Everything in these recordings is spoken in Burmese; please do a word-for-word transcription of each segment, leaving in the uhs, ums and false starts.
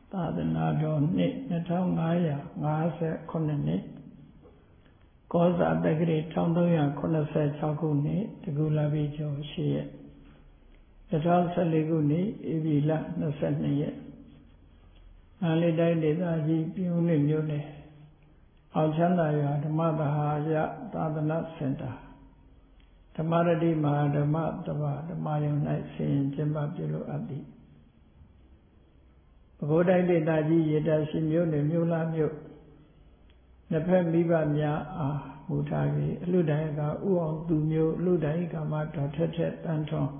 သာသနာတော်နှစ်နှစ်ထောင်ငါးရာငါးဆယ်ခုနှစ်ကောဇာတက္ကရာတစ်ထောင်သုံးရာခုနှစ်ဆယ်ခြောက်ခုနှစ်တကူလာပြီကျော်ရှိရက်နှစ်ထောင်ဆယ်လေးခုနှစ်ဧပြီလနှစ်ဆယ်နှစ်ရက်အားလေးတိုင်းဒေသကြီးပြုံးနှစ်မြို့နယ်အောင်ချမ်းသာရွာဓမ္မသဟာယသာသနာစင်တာဓမ္မရတိမဟာဓမ္မတပဓမ္မယုံ၌ဆင်ရင်ကျင်းပပြုလုပ်အပ်သည်ပဲခူးတိုင်းဒေသကြီးရေတရှိမြို့နယ်မြို့လားမြို့နှစ်ဖက်မိဘများအားမူထားပြီးအလူတိုင်းကဥအောင်သူမျိုးအလူတိုင်းကမှတော်ထက်ထက်တန်းထွန်း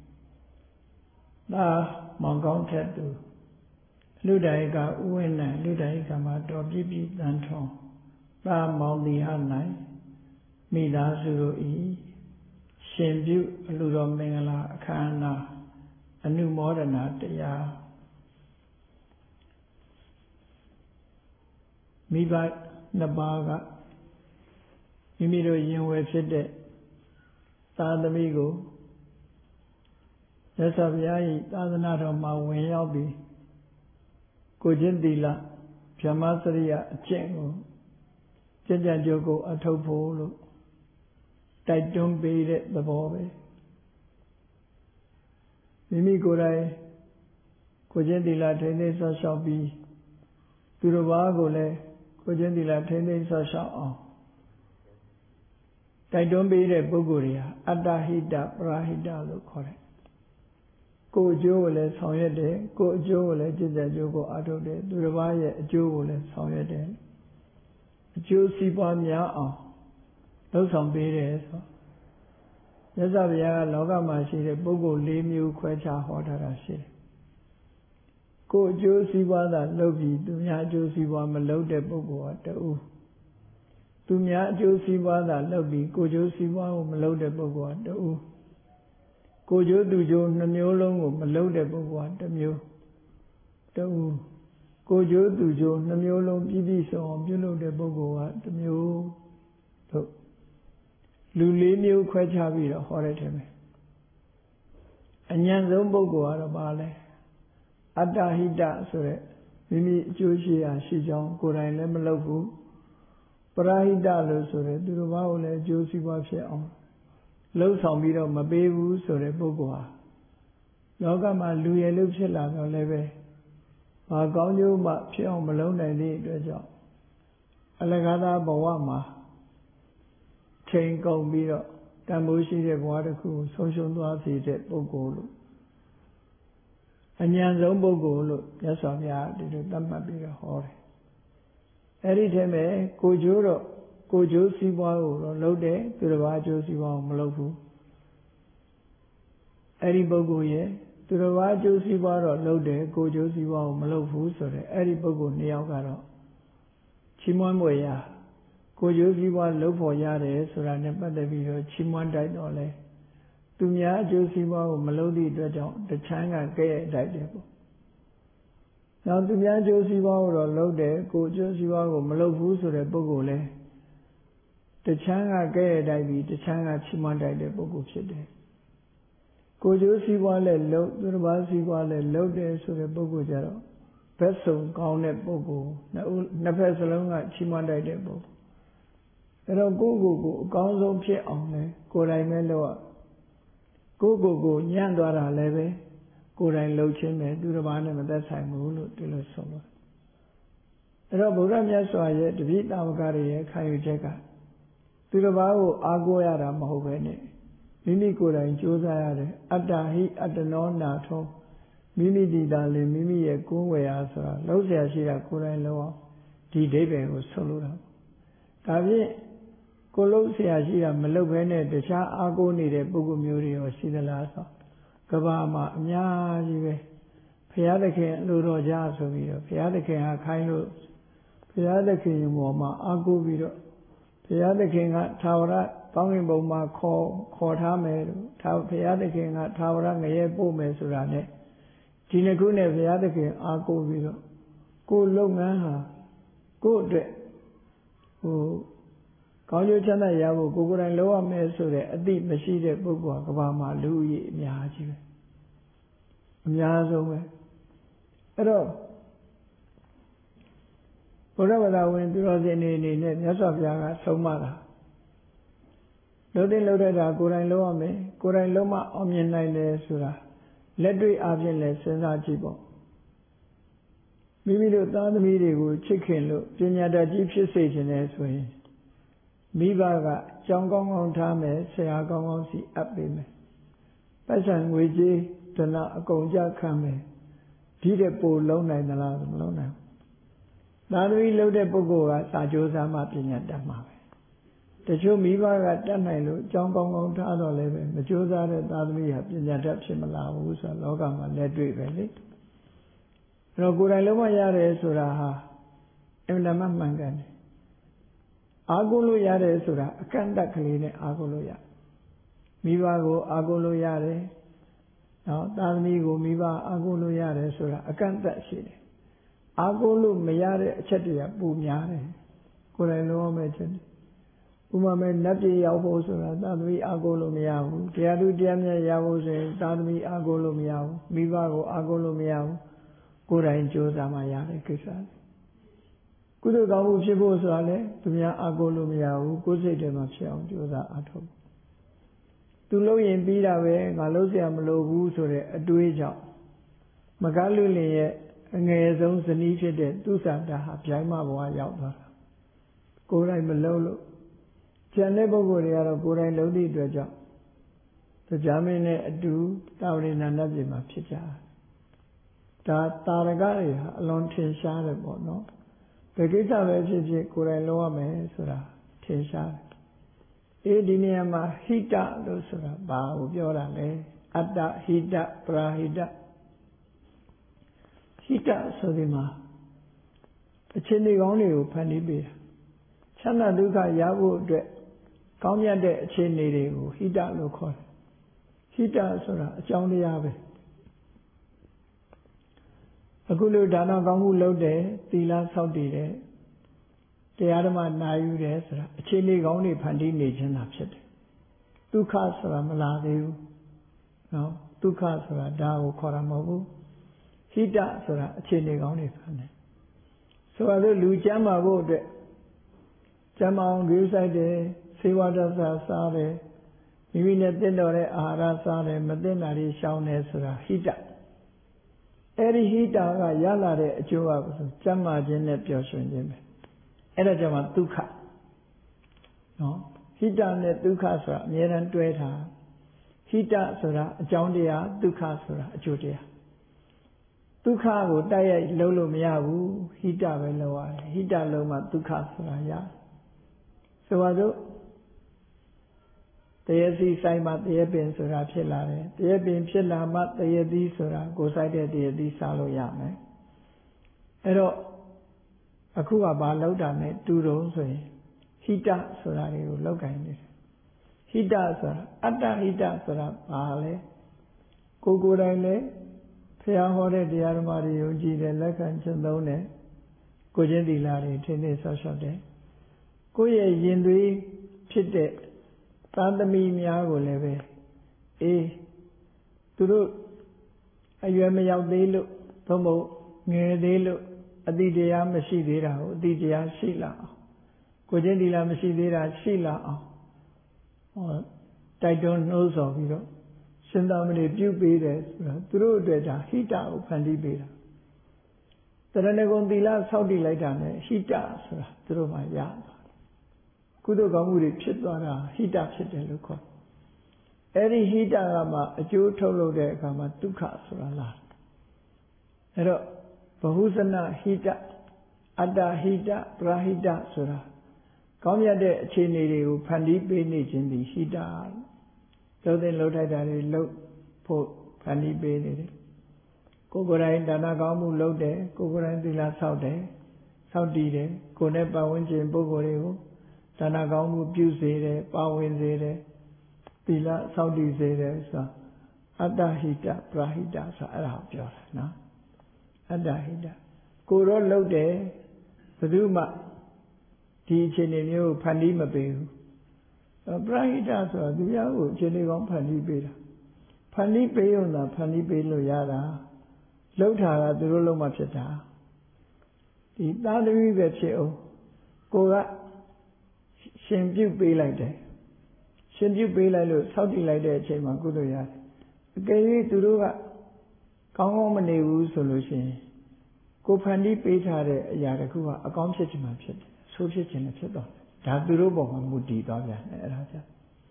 သာမောင်ကောင်းထက်သူအလူတိုင်းကဥဝင်းနိုင်အလူတိုင်းကမှတော်ပြည့်ပြည့်တန်းထွန်းသာမောင်ဒီဟနိုင်မိသားစုတို့ဤရှင်ပြုအလူတော်မင်္ဂလာအခမ်းအနားအနုမောဒနာတရားမိဘနှစ်ပါးကမိမိတို့ရင်ဝယ်ဖြစ်တဲ့သာသမီကိုမြတ်စွာဘုရား၏သာသနာတော်မှာဝင်ရောက်ပြီးကိုချင်းသီလဗြဟ္မစရိယအကျင့်ကိုကြံ့ကြံ့ကြိုးကိုအထုတ်ဖို့လို့တိုက်တွန်းပေးတဲ့သဘောပဲမိမိကိုယ်တိုင်ကိုချင်းသီလထိန်းသိမ်းဆောက်ရှောက်ပြီးသူတစ်ပါးကိုလည်းကိုချင်းသီလထိန်းသိမ်းဆောက်ရှောက်အောင်တိုက်တွန်းပေးတဲ့ပုဂ္ဂိုလ်တွေဟာအတ္တဟိတပရာဟိတလို့ခေါ်တယ်ကိုယ်အကျိုးကိုလည်းဆောင်ရွက်တယ်ကိုယ်အကျိုးကိုလည်းจิตใจအကျိုးကိုအထုတ်တယ်သူတစ်ပါးရဲ့အကျိုးကိုလည်းဆောင်ရွက်တယ်အကျိုးစီးပွားများအောင်လှုပ်ဆောင်ပေးတယ်ဆိုမြတ်စွာဘုရားကလောကမှာရှိတဲ့ပုဂ္ဂိုလ်၄မျိုးခွဲခြားဟောထားတာရှိတယ်ကိုယ်အကျိုးစီးပွားသာလုပ်ပြီးသူများအကျိုးစီးပွားမလုပ်တဲ့ပုဂ္ဂိုလ်ဟာတူသူများအကျိုးစီးပွားသာလုပ်ပြီးကိုယ်ကျိုးစီးပွားကိုမလုပ်တဲ့ပုဂ္ဂိုလ်ဟာတူကိုယ်ကျိုးသူကျိုးနှမျိုးလုံးကိုမလုပ်တဲ့ပုဂ္ဂိုလ်ဟာတစ်မျိုးတူကိုယ်ကျိုးသူကျိုးနှမျိုးလုံးပြည့်ပြည့်စုံအောင်ပြုလုပ်တဲ့ပုဂ္ဂိုလ်ဟာတစ်မျိုးတို့လူ၄မျိုးခွဲခြားပြီးတော့ဟောတဲ့ထဲမှာအញ្ញံဆုံးပုဂ္ဂိုလ်ကတော့ဘာလဲအတ္တဟိတဆိုတဲ့မိမိအကျိုးရှိရာရှိကြောင်းကိုယ်တိုင်လည်းမလုပ်ဘူးပရာဟိတလို့ဆိုတဲ့သူတစ်ပါးကိုလည်းအကျိုးစီးပွားဖြစ်အောင်လှုပ်ဆောင်ပြီးတော့မပေးဘူးဆိုတဲ့ပုဂ္ဂိုလ်ဟာလောကမှာလူရည်လို့ဖြစ်လာတော့လည်းပဲဘာကောင်းကျိုးမှဖြစ်အောင်မလုပ်နိုင်တဲ့အတွက်ကြောင့်အလကားသားဘဝမှာချိန်ကုန်ပြီးတော့တန်ဖိုးရှိတဲ့ဘဝတစ်ခုကိုဆုံးရှုံးသွားစေတဲ့ပုဂ္ဂိုလ်လို့အញ្ញံဆုံးပုဂ္ဂိုလ်လို့မြတ်စွာဘုရားဒီလိုသတ်မှတ်ပြီးတော့ဟောတယ်အဲ့ဒီထဲမှာကိုကျိုးတော့ကိုကျိုးစီးပွားကိုတော့လုပ်တယ်သူတစ်ပါးကျိုးစီးပွားကိုမလုပ်ဘူးအဲ့ဒီပုဂ္ဂိုလ်ရဲ့သူတစ်ပါးကျိုးစီးပွားတော့လုပ်တယ်ကိုကျိုးစီးပွားကိုမလုပ်ဘူးဆိုတဲ့အဲ့ဒီပုဂ္ဂိုလ်နှစ်ယောက်ကတော့ချီးမွမ်းဖွယ်ရာကိုကျိုးစီးပွားလုပ်ဖို့ရတယ်ဆိုတာနဲ့ပတ်သက်ပြီးတော့ချီးမွမ်းတိုက်တော့လဲသူများအကျိုးစီးပွားကိုမလုပ်သည့်အတွက်ကြောင့်တချမ်းကကဲ့ရဲ့တိုက်တယ်ပေါ့။နောက်သူများအကျိုးစီးပွားကိုတော့လုပ်တယ်ကိုအကျိုးစီးပွားကိုမလုပ်ဘူးဆိုတဲ့ပုဂ္ဂိုလ်လဲတချမ်းကကဲ့ရဲ့တိုက်ပြီးတချမ်းကချီးမွမ်းတိုက်တဲ့ပုဂ္ဂိုလ်ဖြစ်တယ်။ကိုကျိုးစီးပွားလည်းလုပ်သူတစ်ပါးစီးပွားလည်းလုပ်တယ်ဆိုတဲ့ပုဂ္ဂိုလ်ကြတော့ဘက်စုံကောင်းတဲ့ပုဂ္ဂိုလ်နှစ်ဖက်စလုံးကချီးမွမ်းတိုက်တဲ့ပုဂ္ဂိုလ်အဲ့တော့ကိုယ့်ကိုယ်ကိုအကောင်းဆုံးဖြစ်အောင်လဲကိုယ်တိုင်ပဲလုပ်ရကိုယ့်ကိုယ်ကိုညံ့သွားတာလည်းပဲကိုယ်တိုင်လှုပ်ခြင်းပဲသူတစ်ပါးနဲ့မသက်ဆိုင်ဘူးလို့ဒီလိုဆိုလို့အဲ့တော့ဗုဒ္ဓမြတ်စွာရဲ့တပည့်တာဝကတွေရဲ့ခံယူချက်ကသူတစ်ပါးကိုအားကိုးရတာမဟုတ်ပဲနဲ့မိမိကိုယ်တိုင်ကြိုးစားရတယ်အတ္တဟိအတ္တနောနာထောမိမိဒီတာလေမိမိရဲ့ကိုယ်ဝယ်ရာဆိုတာလှုပ်ရှားရှိတာကိုယ်တိုင်လုပ်အောင်ဒီဒိဗ္ဗံကိုဆုံးလို့တာဒါဖြင့်ကိုလုံးဆရာရှိတာမလုပ်ဘဲနဲ့တခြားအားကိုးနေတဲ့ပုဂ္ဂိုလ်မျိုးတွေရောရှိသလားဆိုကဘာမှာအများကြီးပဲဘုရားသခင်အလိုတော်ကြားဆိုပြီးတော့ဘုရားသခင်ဟာခိုင်းလို့ဘုရားသခင်ဘောမှာအားကိုးပြီးတော့ဘုရားသခင်ကသာဝရကောင်းကင်ဘုံမှာခေါ်ခေါ်ထားမယ်လို့သာဘုရားသခင်ကသာဝရငရဲပို့မယ်ဆိုတာနဲ့ဒီနှစ်ခုနဲ့ဘုရားသခင်အားကိုးပြီးတော့ကိုယ်လုပ်ငန်းဟာကိုယ့်အတွက်ဟိုကောင်းကျိုးချမ်းသာရဖို့ကိုယ်ကိုယ်တိုင်လုပ်ရမယ်ဆိုတဲ့အသိမရှိတဲ့ပုဂ္ဂိုလ်ကကဘာမှာလူကြီးအများကြီးပဲအများဆုံးပဲအဲ့တော့ဘုရားဘာသာဝင်သူတော်စင်တွေအနေနဲ့မြတ်စွာဘုရားကဆုံးမတာလို့တဲ့လို့တဲ့တာကိုယ်တိုင်လုံးရမယ်ကိုယ်တိုင်လုံးမအောင်မြင်နိုင်တယ်ဆိုတာလက်တွေ့အပြင်လည်းစဉ်းစားကြည့်ပေါ့မိမိတို့သားသမီးတွေကိုချစ်ခင်လို့ပညာတတ်ကြီးဖြစ်စေခြင်းနဲ့ဆိုရင်မိဘကကြောင်းကောင်းကောင်းထားမယ်ဆရာကောင်းကောင်းစီအပ်ပေးမယ်ပတ်စံငွေကြေးဒနာအကုန်ကြခံမယ်ဒီတဲ့ပို့လုံးနိုင်သလားမလုံးနိုင်ဘူးသာသမီလှုပ်တဲ့ပုဂ္ဂိုလ်ကစာကြိုးစားမှပညာတတ်မှာပဲတချို့မိဘကတတ်နိုင်လို့ကြောင်းကောင်းကောင်းထားတော့လည်းပဲမကြိုးစားတဲ့သာသမီဟာပညာတတ်ဖြစ်မလာဘူးဆိုတော့လောကမှာလက်တွေ့ပဲလေအဲ့တော့ကိုယ်တိုင်လုံးမရတယ်ဆိုတာဟာအမှန်တမ်းမှန်ကန်တယ်အာကိုလို့ရတယ်ဆိုတာအကန့်အသတ်ကလေးနဲ့အာကိုလို့ရမိဘကိုအာကိုလို့ရတယ်နော်သာသမီကိုမိဘအာကိုလို့ရတယ်ဆိုတာအကန့်အသတ်ရှိတယ်အာကိုလို့မရတဲ့အချက်တွေကပုံများတယ်ကိုယ်တိုင်လုံးဝမဲ့ချက်ဥပမာနတ်ပြည်ရောက်ဖို့ဆိုတာသာသမီအာကိုလို့မရဘူးတရားသူတရားမြတ်ရဖို့ဆိုရင်သာသမီအာကိုလို့မရဘူးမိဘကိုအာကိုလို့မရဘူးကိုယ်တိုင်ကြိုးစားမှရတဲ့ကိစ္စကုသိုလ်ကောင်းမှုဖြစ်ဖို့ဆိုတာလေသူများအာကိုလို့မရဘူးကိုယ်စိတ်ထဲမှာဖြစ်အောင်ကြိုးစားအားထုတ်သူလုပ်ရင်ပြီးတာပဲငါလုပ်เสียမလိုဘူးဆိုတဲ့အတွေးကြောင့်မကလူလင်ရဲ့အငယ်ဆုံးဇနီးဖြစ်တဲ့သူစာတာဟာဗျိုင်းမဘဝရောက်သွားတာကိုယ်တိုင်မလုပ်လို့ကျန်တဲ့ပုဂ္ဂိုလ်တွေကတော့ကိုယ်တိုင်လုပ်သည့်အတွက်ကြောင့်တရားမင်းနဲ့အတူတာဝရိဏနတ်ပြည်မှာဖြစ်ကြတာဒါတာရကတွေဟာအလွန်ထင်ရှားတယ်ပေါ့နော်ဘယ်ကိစ္စပဲဖြစ်ဖြစ်ကိုယ်တိုင်လုပ်ရမယ်ဆိုတာထင်ရှားတယ်အေးဒီနေရာမှာဟိတလို့ဆိုတာဘာကိုပြောတာလဲအတ္တဟိတပရာဟိတဟိတဆိုဒီမှာအခြေအနေကောင်းတွေကိုဖန်တီးပေးတာချမ်းသာဒုက္ခရဖို့အတွက်ကောင်းမြတ်တဲ့အခြေအနေတွေကိုဟိတလို့ခေါ်တယ်ဟိတဆိုတာအကြောင်းတရားပဲအခုလိုဒါနကောင်းမှုလုပ်တယ်သီလဆောက်တည်တယ်တရားဓမ္မနာယူတယ်ဆိုတာအခြေအနေကောင်းတွေဖန်တီးနေခြင်းသာဖြစ်တယ်ဒုက္ခဆိုတာမလာသေးဘူးနော်ဒုက္ခဆိုတာဒါကိုခေါ်တာမဟုတ်ဘူးဟိတဆိုတာအခြေအနေကောင်းတွေဖန်တယ်ဆိုတော့လူကျမ်းမာဖို့အတွက်ကျမ်းမာအောင်ဂရုစိုက်တယ်စေဝါဒစာစားတယ်မိမိနဲ့တင့်တော်တဲ့အာဟာရစားတယ်မသိတာတွေရှောင်တယ်ဆိုတာဟိတအဲ့ဒီဟိတကရလာတဲ့အကျိုးကဆိုကျမ်းမာခြင်းနဲ့ပျော်ရွှင်ခြင်းပဲအဲ့ဒါကြောင့်မှဒုက္ခနော်ဟိတနဲ့ဒုက္ခဆိုတာအမြဲတမ်းတွဲထားဟိတဆိုတာအကြောင်းတရားဒုက္ခဆိုတာအကျိုးတရားဒုက္ခကိုတိုက်ရိုက်လုံးလို့မရဘူးဟိတပဲလုံးရတယ်ဟိတလုံးမှဒုက္ခဆိုတာရဆိုပါစို့တရေစီဆိုင်မှတရေပင်ဆိုတာဖြစ်လာတယ်တရေပင်ဖြစ်လာမှတရေသီးဆိုတာကိုဆိုင်တဲ့တရေသီးစားလို့ရမယ်အဲ့တော့အခုကဘာလောက်တာနဲ့တူတုံးဆိုရင်ဟိတဆိုတာတွေကိုလောက်ကင်နေတယ်ဟိတဆိုတာအတ္တဟိတဆိုတာဘာလဲကိုယ်ကိုယ်တိုင်လည်းဘုရားဟောတဲ့တရားဓမ္မတွေယုံကြည်တယ်လက်ခံကျင့်သုံးတယ်ကိုယ်ချင်းသီလတွေထင်ထင်ဆောက်ရှောက်တယ်ကိုယ့်ရဲ့ရင်သွေးဖြစ်တဲ့သာသမီများကိုလည်းပဲအေးသူတို့အရွယ်မရောက်သေးလို့သို့မဟုတ်ငယ်သေးလို့အတိတရားမရှိသေးတာကိုအတိတရားရှိလာအောင်ကိုချင်းဒီလာမရှိသေးတာရှိလာအောင်ဟောတိုက်တွန်းနှိုးဆော်ပြီးတော့ရှင်သာမဏေပြုပေးတယ်ဆိုတာသူတို့အတွက်ဒါဟိတကိုဖန်တီးပေးတာတရဏဂုံသီလဆောက်တည်လိုက်တာနဲ့ဟိတဆိုတာသူတို့မှရကုသိုလ်ကောင်းမှုတွေဖြစ်သွားတာဟိတဖြစ်တယ်လို့ခေါ်အဲ့ဒီဟိတကမှအကျိုးထုတ်လုပ်တဲ့အခါမှာဒုက္ခဆိုတာလာအဲ့တော့ဘဟုဇနဟိတအတ္တဟိတပရာဟိတဆိုတာကောင်းမြတ်တဲ့အခြေအနေတွေကိုဖန်တီးပေးနေခြင်းဒီဟိတလို့တဲ့လှုပ်ထိုက်တာတွေလှုပ်ဖို့ဖန်တီးပေးနေတယ်ကိုယ်ကိုယ်တိုင်ဒါနကောင်းမှုလုပ်တယ်ကိုယ်ကိုယ်တိုင်သီလဆောက်တယ်ဆောက်တည်တယ်ကိုယ်နဲ့ပတ်ဝန်းကျင်ပုဂ္ဂိုလ်တွေကိုဒါနကောင်းမှုပြုစေတယ်ပါဝင်စေတယ်သီလဆောက်တည်စေတယ်ဆိုတာအတ္တဟိတပရာဟိတဆိုအဲ့ဒါကိုပြောတာနော်အတ္တဟိတကိုတော့လှုပ်တယ်ဘယ်သူမှဒီအခြေအနေမျိုးဖန်တီးမပေးဘူးပရာဟိတဆိုတာသူများကိုအခြေအနေကောင်းဖန်တီးပေးတာဖန်တီးပေးရုံသာဖန်တီးပေးလို့ရတာလှုပ်တာကသူတို့လုံးမှဖြစ်တာဒီသားသမီးပဲဖြစ်အောင်ကိုကရှင်ပြုတ်ပေးလိုက်တယ်ရှင်ပြုတ်ပေးလိုက်လို့ဆောက်တည်လိုက်တဲ့အချိန်မှာကုသိုလ်ရတယ်အကယ်၍သူတို့ကကောင်းကောင်းမနေဘူးဆိုလို့ရှိရင်ကိုဖန်တီးပေးထားတဲ့အရာတခုကအကောင်းဖြစ်ချင်မှဖြစ်တယ်ဆိုးဖြစ်ချင်လည်းဖြစ်တော့ဒါသူတို့ပေါ်မှာမူတည်သွားပြန်တယ်အဲ့ဒါကြောင့်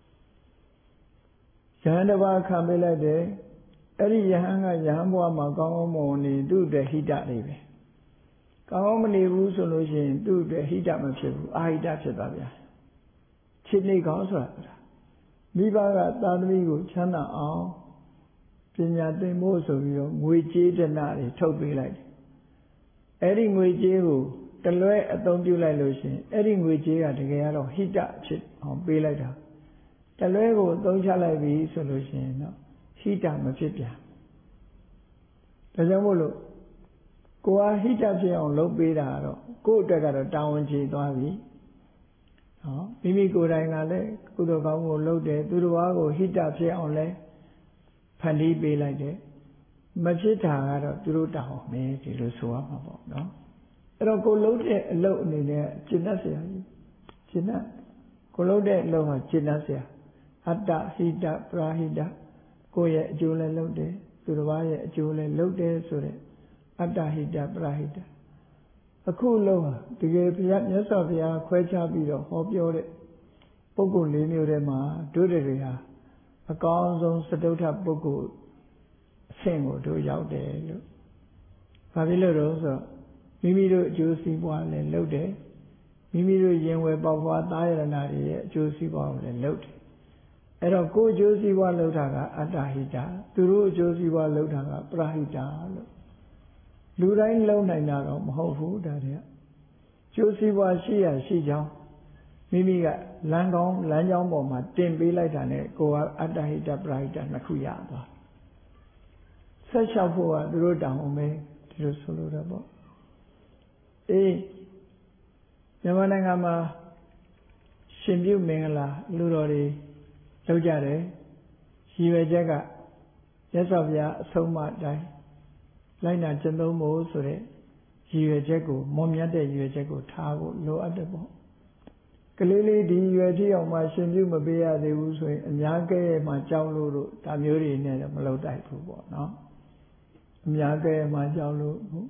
ယဟန်တစ်ပါးခံပေးလိုက်တယ်အဲ့ဒီယဟန်ကယဟန်ဘဝမှာကောင်းကောင်းမွန်နေသူ့အတွက်ဟိတတွေပဲကောင်းကောင်းမနေဘူးဆိုလို့ရှိရင်သူ့အတွက်ဟိတမဖြစ်ဘူးအာဟိတဖြစ်သွားပြန်ခြေနေကောင်းဆိုတာမိဘကသာသမီကိုချမ်းသာအောင်ပညာသင်ဖို့ဆိုပြီးတော့ငွေကြေးဒနာတွေထုတ်ပေးလိုက်တယ်အဲ့ဒီငွေကြေးကိုတလွဲအသုံးပြုလိုက်လို့ရှိရင်အဲ့ဒီငွေကြေးကတကယ်ကတော့ဟိတဖြစ်အောင်ပေးလိုက်တာတလွဲကိုအသုံးချလိုက်ပြီဆိုလို့ရှိရင်တော့ဟိတမဖြစ်ပြန်ဒါကြောင့်မို့လို့ကိုယ်ဟာဟိတဖြစ်အောင်လုပ်ပေးတာတော့ကိုယ့်အတွက်ကတော့တာဝန်ကျေသွားပြီနော်မိမိကိုယ်တိုင်ကလည်းကုသိုလ်ကောင်းမှုလုပ်တယ်သူတစ်ပါးကိုဟိတဖြစ်အောင်လဲဖန်တီးပေးလိုက်တယ်မဖြစ်တာကတော့သူတို့တာဝန်ပဲဒီလိုဆိုရမှာပေါ့နော်အဲ့တော့ကိုလုပ်တဲ့အလုပ်အနေနဲ့ကျင့်တတ်เสียကျင့်တတ်ကိုလုပ်တဲ့အလုပ်ဟာကျင့်တတ်เสียအတ္တဟိတပရာဟိတကိုယ့်ရဲ့အကျိုးလည်းလုပ်တယ်သူတစ်ပါးရဲ့အကျိုးလည်းလုပ်တယ်ဆိုတဲ့အတ္တဟိတပရာဟိတအခုလုံးဟာတကယ်ဘုရားမြတ်စွာဘုရားခွဲခြားပြီးတော့ဟောပြောတဲ့ပုဂ္ဂိုလ်လေးမျိုးထဲမှာတို့တွေဟာအကောင်းဆုံးစတုထပုဂ္ဂိုလ်အဆင့်ကိုတို့ရောက်တယ်လို့ဘာဖြစ်လို့လဲဆိုတော့မိမိတို့အကျိုးစီးပွားလည်းလုပ်တယ်မိမိတို့ရင်ဝယ်ပေါက်ဖွားသားရဏတွေရဲ့အကျိုးစီးပွားကိုလည်းလုပ်တယ်အဲ့တော့ကိုယ်အကျိုးစီးပွားလုပ်တာကအတ္တဟိတသူတို့အကျိုးစီးပွားလုပ်တာကပရာဟိတလို့လူတိုင်းလုံးနိုင်တာတော့မဟုတ်ဘူးဒါတွေကကျိုးစီးပွားရှိရရှိကြောင်းမိမိကလမ်းကောင်းလမ်းကြောင်းပေါ်မှာတင်ပေးလိုက်တာနဲ့ကိုယ်ကအတ္တဟိတပရာဟိတနှစ်ခုရသွားဆက်လျှောက်ဖို့ကသူတို့တောင်းအောင်ပဲဒီလိုဆိုလို့တော့ပေါ့အေးမြန်မာနိုင်ငံမှာရှင်ပြုမင်္ဂလာလူတော်တွေလုပ်ကြတယ်ရည်ရွယ်ချက်ကမြတ်စွာဘုရားအဆုံးအမတိုင်းလိုက်နာကျင့်သုံးဖို့ဆိုတဲ့ရည်ရွယ်ချက်ကိုမွန်မြတ်တဲ့ရည်ရွယ်ချက်ကိုထားဖို့လိုအပ်တယ်ပေါ့ကလေးလေးဒီရွယ်ထိအောင်မှရှင်ပြုမပေးရသေးဘူးဆိုရင်အများကဲမှကြောက်လို့တို့ဒါမျိုးတွေနဲ့မလုပ်တိုက်ဘူးပေါ့နော်အများကဲမှကြောက်လို့ဟုတ်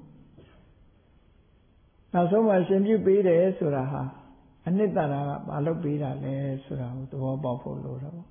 နောက်ဆုံးမှရှင်ပြုပေးတယ်ဆိုတာဟာအနှစ်သာရကမလုပ်ပေးတာလဲဆိုတာကိုသဘောပေါက်ဖို့လိုတော့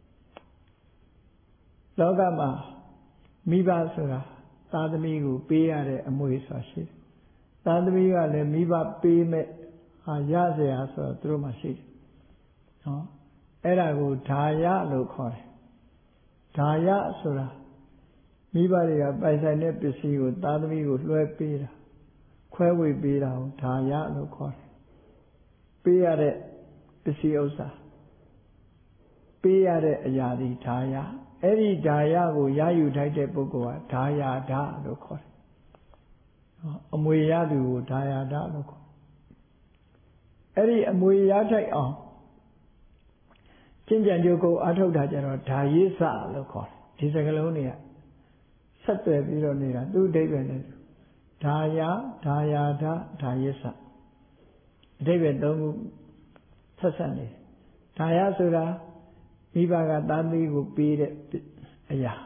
လောကမှာမိဘဆိုတာသားသမီးကိုပေးရတဲ့အမွေဆိုတာရှိတယ်သားသမီးကလည်းမိဘပေးမဲ့ဟာရเสียဆိုတော့သူတို့မှရှိတယ်နော်အဲ့ဒါကိုဓာယလို့ခေါ်တယ်ဓာယဆိုတာမိဘတွေကပိုင်ဆိုင်တဲ့ပစ္စည်းကိုသားသမီးကိုလွှဲပေးတာခွဲဝေပေးတာကိုဓာယလို့ခေါ်တယ်ပေးရတဲ့ပစ္စည်းဥစ္စာပေးရတဲ့အရာဒီဓာယအဲ့ဒီဓာယကိုရယူထိုက်တဲ့ပုဂ္ဂိုလ်ကဓာယာဒလို့ခေါ်တယ်အမွေရသူကိုဓာယာဒလို့ခေါ်အဲ့ဒီအမွေရထိုက်အောင်ကျင့်ကြံကြိုးကိုအားထုတ်တာကြတော့ဓာယိစလို့ခေါ်တယ်ဒီစကားလုံးတွေကဆက်သွယ်ပြီးတော့နေတာသူ့အဓိပ္ပာယ်နဲ့ဓာယဓာယာဒဓာယိစအဓိပ္ပာယ်သုံးခုဆက်ဆက်နေဓာယဆိုတာမိဘကသားသမီးကိုပေးတဲ့အရာ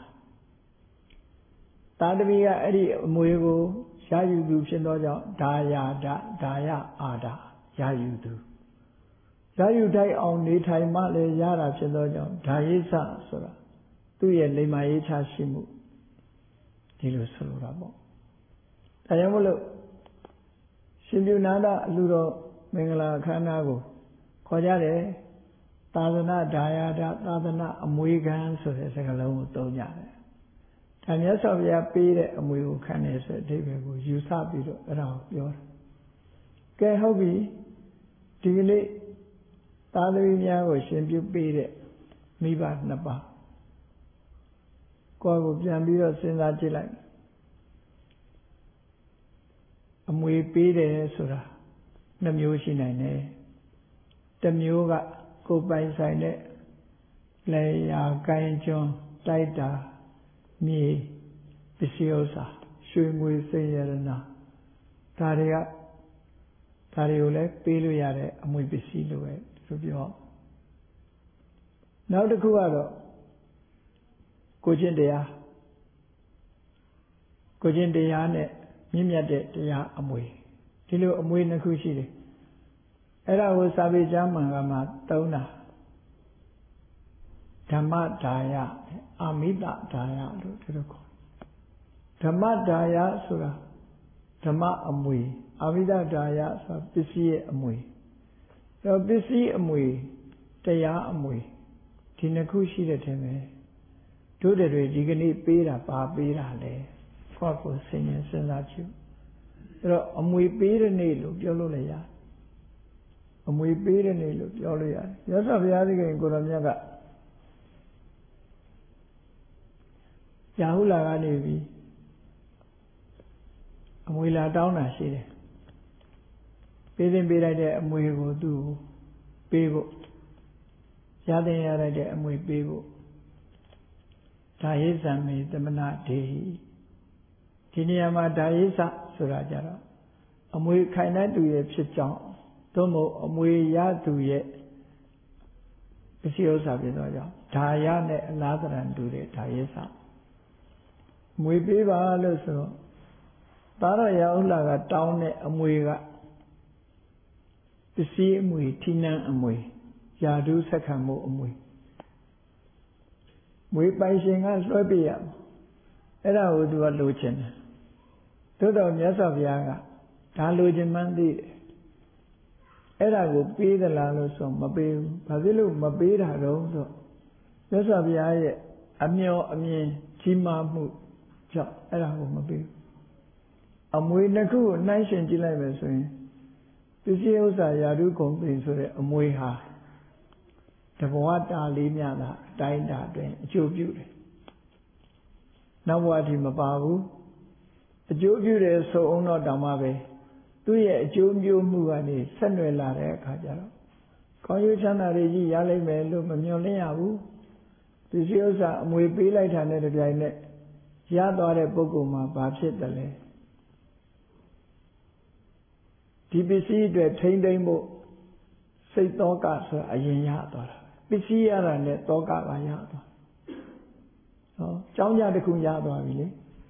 သားသမီးကအဲ့ဒီအမွေကိုရယူသူဖြစ်သောကြောင့်ဓာယာဒဓာယအာဒရယူသူရယူထိုက်အောင်နေထိုင်မှလည်းရတာဖြစ်သောကြောင့်ဓာယိစဆိုတာသူ့ရဲ့လိမ္မာရေးချရှိမှုဒီလိုဆိုလိုတာပေါ့ဒါကြောင့်မို့လို့ရှင်ပြုနာဒအလှတော်မင်္ဂလာအခမ်းအနားကိုခေါ်ကြတယ်သာသနာဓာယာဒသာသနာအမွေခံဆိုတဲ့စကားလုံးကိုသုံးကြတယ်ဒါမြတ်စွာဘုရားပေးတဲ့အမွေကိုခံတယ်ဆိုတဲ့အဓိပ္ပာယ်ကိုယူဆပြီးတော့အဲ့ဒါကိုပြောတယ်ကဲဟုတ်ပြီဒီကနေ့သာသမီများကိုရှင်ပြုပေးတဲ့မိဘနှစ်ပါးကိုယ့်ကိုပြန်ပြီးတော့စဉ်းစားကြည့်လိုက်အမွေပေးတယ်ဆိုတာနှစ်မျိုးရှိနိုင်တယ်တစ်မျိုးကကိုယ်ပိုင်ဆိုင်တဲ့လေယာကိုင်းကျွန်းတိုက်တာမြေပစ္စည်းဥစ္စာရွှေငွေစိတ်ရတနာဒါတွေကဒါတွေကိုလည်းပေးလို့ရတဲ့အမွေပစ္စည်းလိုပဲသူပြောနောက်တစ်ခုကတော့ကိုကျင့်တရားကိုကျင့်တရားနဲ့မြင့်မြတ်တဲ့တရားအမွေဒီလိုအမွေနှစ်ခုရှိတယ်အဲ့ဒါကိုစာပေကျမ်းမှန်ကမှသုံးတာဓမ္မဒါယအာမိတဒါယလို့ဒီလိုခေါ်ဓမ္မဒါယဆိုတာဓမ္မအမွေအာမိတဒါယဆိုတာပစ္စည်းရဲ့အမွေအဲပစ္စည်းအမွေတရားအမွေဒီနှစ်ခုရှိတဲ့ထဲမှာတို့တွေဒီကနေ့ပေးတာပါပေးတာလေကိုယ့်ကိုယ်စဉ်းရင်စဉ်းစားကြည့်အဲ့တော့အမွေပေးတဲ့နေ့လို့ပြောလို့လည်းရတယ်အမွေပေးတဲ့နေ့လို့ပြောလို့ရတယ်ရသော်ဘုရားသခင်ကိုရောမြတ်ကရာဟုလာကနေပြီးအမွေလာတောင်းတာရှိတယ်ပေးတင်ပေးလိုက်တဲ့အမွေကိုသူ့ပေးဖို့ရတဲ့ရလိုက်တဲ့အမွေပေးဖို့ဒါဟိသံမေသမနာဒေဟိဒီနေရာမှာဒါဟိသဆိုတာကြတော့အမွေခိုင်တဲ့သူရဲ့ဖြစ်ကြောင်းသို့မဟုတ်အမွေရသူရဲ့ပစ္စည်းဥစ္စာဖြစ်တော့ကြောင့်ဒါရနဲ့အလားတရံတူတဲ့ဒါဟိသမွေပေးပါလို့ဆိုတော့သာရရဥလာကတောင်းတဲ့အမွေကပစ္စည်းအမွေထိနှံအမွေယာဓုဆက်ခံမှုအမွေမွေပိုင်ရှင်ကလွှဲပေးရမှာအဲ့ဒါကိုသူကလိုချင်တယ်သို့တော်မြတ်စွာဘုရားကဒါလိုချင်မှန်းသိတယ်အဲ့ဒါကိုပေးသလားလို့ဆိုမပေးဘူးဘာဖြစ်လို့မပေးတာတော့ဆိုမြတ်စွာဘုရားရဲ့အမျှော်အမြင်ကြီးမားမှုကြောင့်အဲ့ဒါကိုမပေးဘူးအမွေနှစ်ခုကိုနှိုင်းယှဉ်ကြည့်လိုက်မယ်ဆိုရင်ပစ္စည်းဥစ္စာယာဓုဂုံပင်ဆိုတဲ့အမွေဟာတဘဝတာလေးများတာအတိုင်းတာအတွင်းအကျိုးပြုတယ်နောက်ဘဝဒီမပါဘူးအကျိုးပြုတယ်ဆိုအောင်တော့တောင်မှပဲသူ့ရဲ့အကျိုးမျိုးမှုကနေဆက်နွယ်လာတဲ့အခါကျတော့ကောင်းကျိုးချမ်းသာတွေကြီးရလိမ့်မယ်လို့မမျှော်လင့်ရဘူးပစ္စည်းဥစ္စာအမွေပေးလိုက်တာနဲ့တပြိုင်နက်ရသွားတဲ့ပုဂ္ဂိုလ်မှာဘာဖြစ်တယ်လဲဒီပစ္စည်းတွေထိမ့်သိမ့်ဖို့စိတ်တောကဆိုအရင်ရသွားတာပစ္စည်းရတာနဲ့တောကပါရသွားဟောကြောင်းကြတစ်ခုရသွားပြီလေ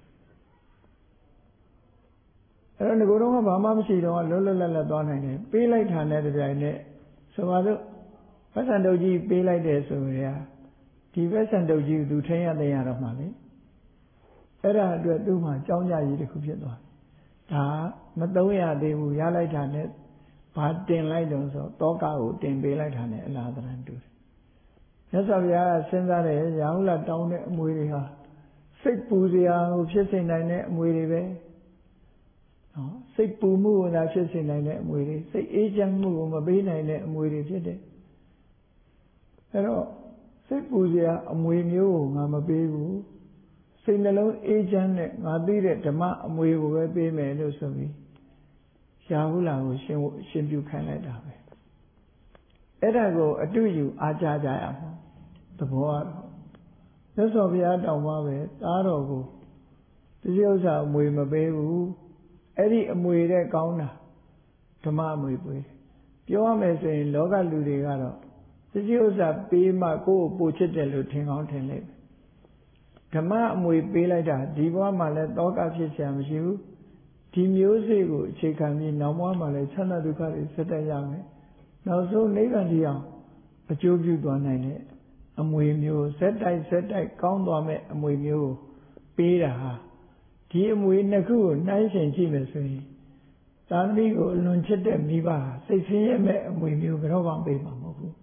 အဲ့တော့ငကိုယ်တော့ဘာမှမရှိတော့လွတ်လွတ်လပ်လပ်သွားနိုင်တယ်ပေးလိုက်တာနဲ့တပြိုင်နက်ဆိုပါတော့ဗက္ဆန်တုတ်ကြီးပေးလိုက်တယ်ဆိုရင်ဒီဗက္ဆန်တုတ်ကြီးသူထိမ့်ရတဲ့ရတော့မှလေအဲ့ဒါအတွက်သူ့မှာကြောင်းကြကြီးတစ်ခုဖြစ်သွားဒါမသုံးရသေးဘူးရလိုက်တာနဲ့ဘာတင်လိုက်တော့ဆိုတောကကိုတင်ပေးလိုက်တာနဲ့အလားတရံတူတယ်မြတ်စွာဘုရားကစဉ်းစားတယ်ရာဟုလတောင်းတဲ့အမွေတွေဟာစိတ်ပူစရာကိုဖြစ်စေနိုင်တဲ့အမွေတွေပဲနော်စိတ်ပူမှုကိုသာဖြစ်စေနိုင်တဲ့အမွေတွေစိတ်အေးချမ်းမှုကိုမပေးနိုင်တဲ့အမွေတွေဖြစ်တယ်အဲ့တော့စိတ်ပူစရာအမွေမျိုးကိုငါမပေးဘူးစိတ်နှလုံးအေးချမ်းတဲ့ငါသိတဲ့ဓမ္မအမွေကိုပဲပေးမယ်လို့ဆိုပြီးရာဟုလာကိုရှင်ရှင်ပြုခိုင်းလိုက်တာပဲအဲ့ဒါကိုအတူယူအားကြကြရမှာသဘောကတော့မြတ်စွာဘုရားတောင်းပါပဲသားတော်ကိုပစ္စည်းဥစ္စာအမွေမပေးဘူးအဲ့ဒီအမွေတဲ့ကောင်းတာဓမ္မအမွေပေးပြောရမယ်ဆိုရင်လောကလူတွေကတော့ပစ္စည်းဥစ္စာပေးမှကိုယ့်ကိုပို့ချစ်တယ်လို့ထင်ကောင်းထင်လိမ့်မယ်ဓမ္မအမွေပေးလိုက်တာဒီဘဝမှာလည်းတောကဖြစ်เสียမရှိဘူးဒီမျိုးစေ့ကိုအခြေခံပြီးနောက်ဘဝမှာလည်းချမ်းသာဒုက္ခတွေဆက်တက်ရမယ်နောက်ဆုံးနိဗ္ဗာန်တရားအကျိုးပြုသွားနိုင်တဲ့အမွေမျိုးဇက်တိုက်ဇက်တိုက်ကောင်းသွားမဲ့အမွေမျိုးပေးတာဟာဒီအမွေနှစ်ခုကိုနှိုင်းယှဉ်ကြည့်မယ်ဆိုရင်သာသမီကိုအလွန်ချစ်တဲ့မိဘစိတ်ဆင်းရဲမဲ့အမွေမျိုးဘယ်တော့မှပေးမှာမဟုတ်ဘူး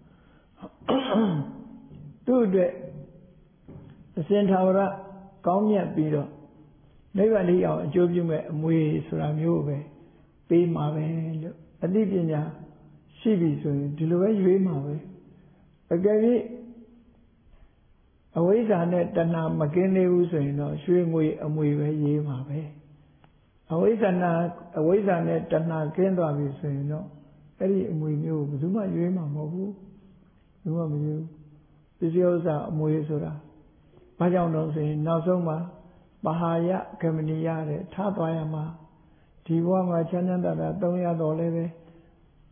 သူ့အတွက်အစဉ်သာဝရကောင်းမြတ်ပြီးတော့နိဗ္ဗာန်တရားအကျိုးပြုမဲ့အမွေဆိုတာမျိုးပဲပေးမှာပဲလို့အသိပညာရှိပြီဆိုရင်ဒီလိုပဲရွေးမှာပဲအကယ်၍အဝိဇ္ဇာနဲ့တဏှာမကင်းသေးဘူးဆိုရင်တော့ရွှေငွေအမွေပဲရေးမှာပဲအဝိဇ္ဇာနာအဝိဇ္ဇာနဲ့တဏှာကင်းသွားပြီဆိုရင်တော့အဲ့ဒီအမွေမျိုးဘယ်သူမှရွေးမှာမဟုတ်ဘူးဘယ်သူမှမရွေးဘူးပစ္စည်းဥစ္စာအမွေဆိုတာဘာကြောင့်တော့ဆိုရင်နောက်ဆုံးမှာပဟာယကမဏီယတဲ့ထားသွားရမှာဒီဘဝမှာချမ်းသာတာသုံးရတော့လည်းပဲ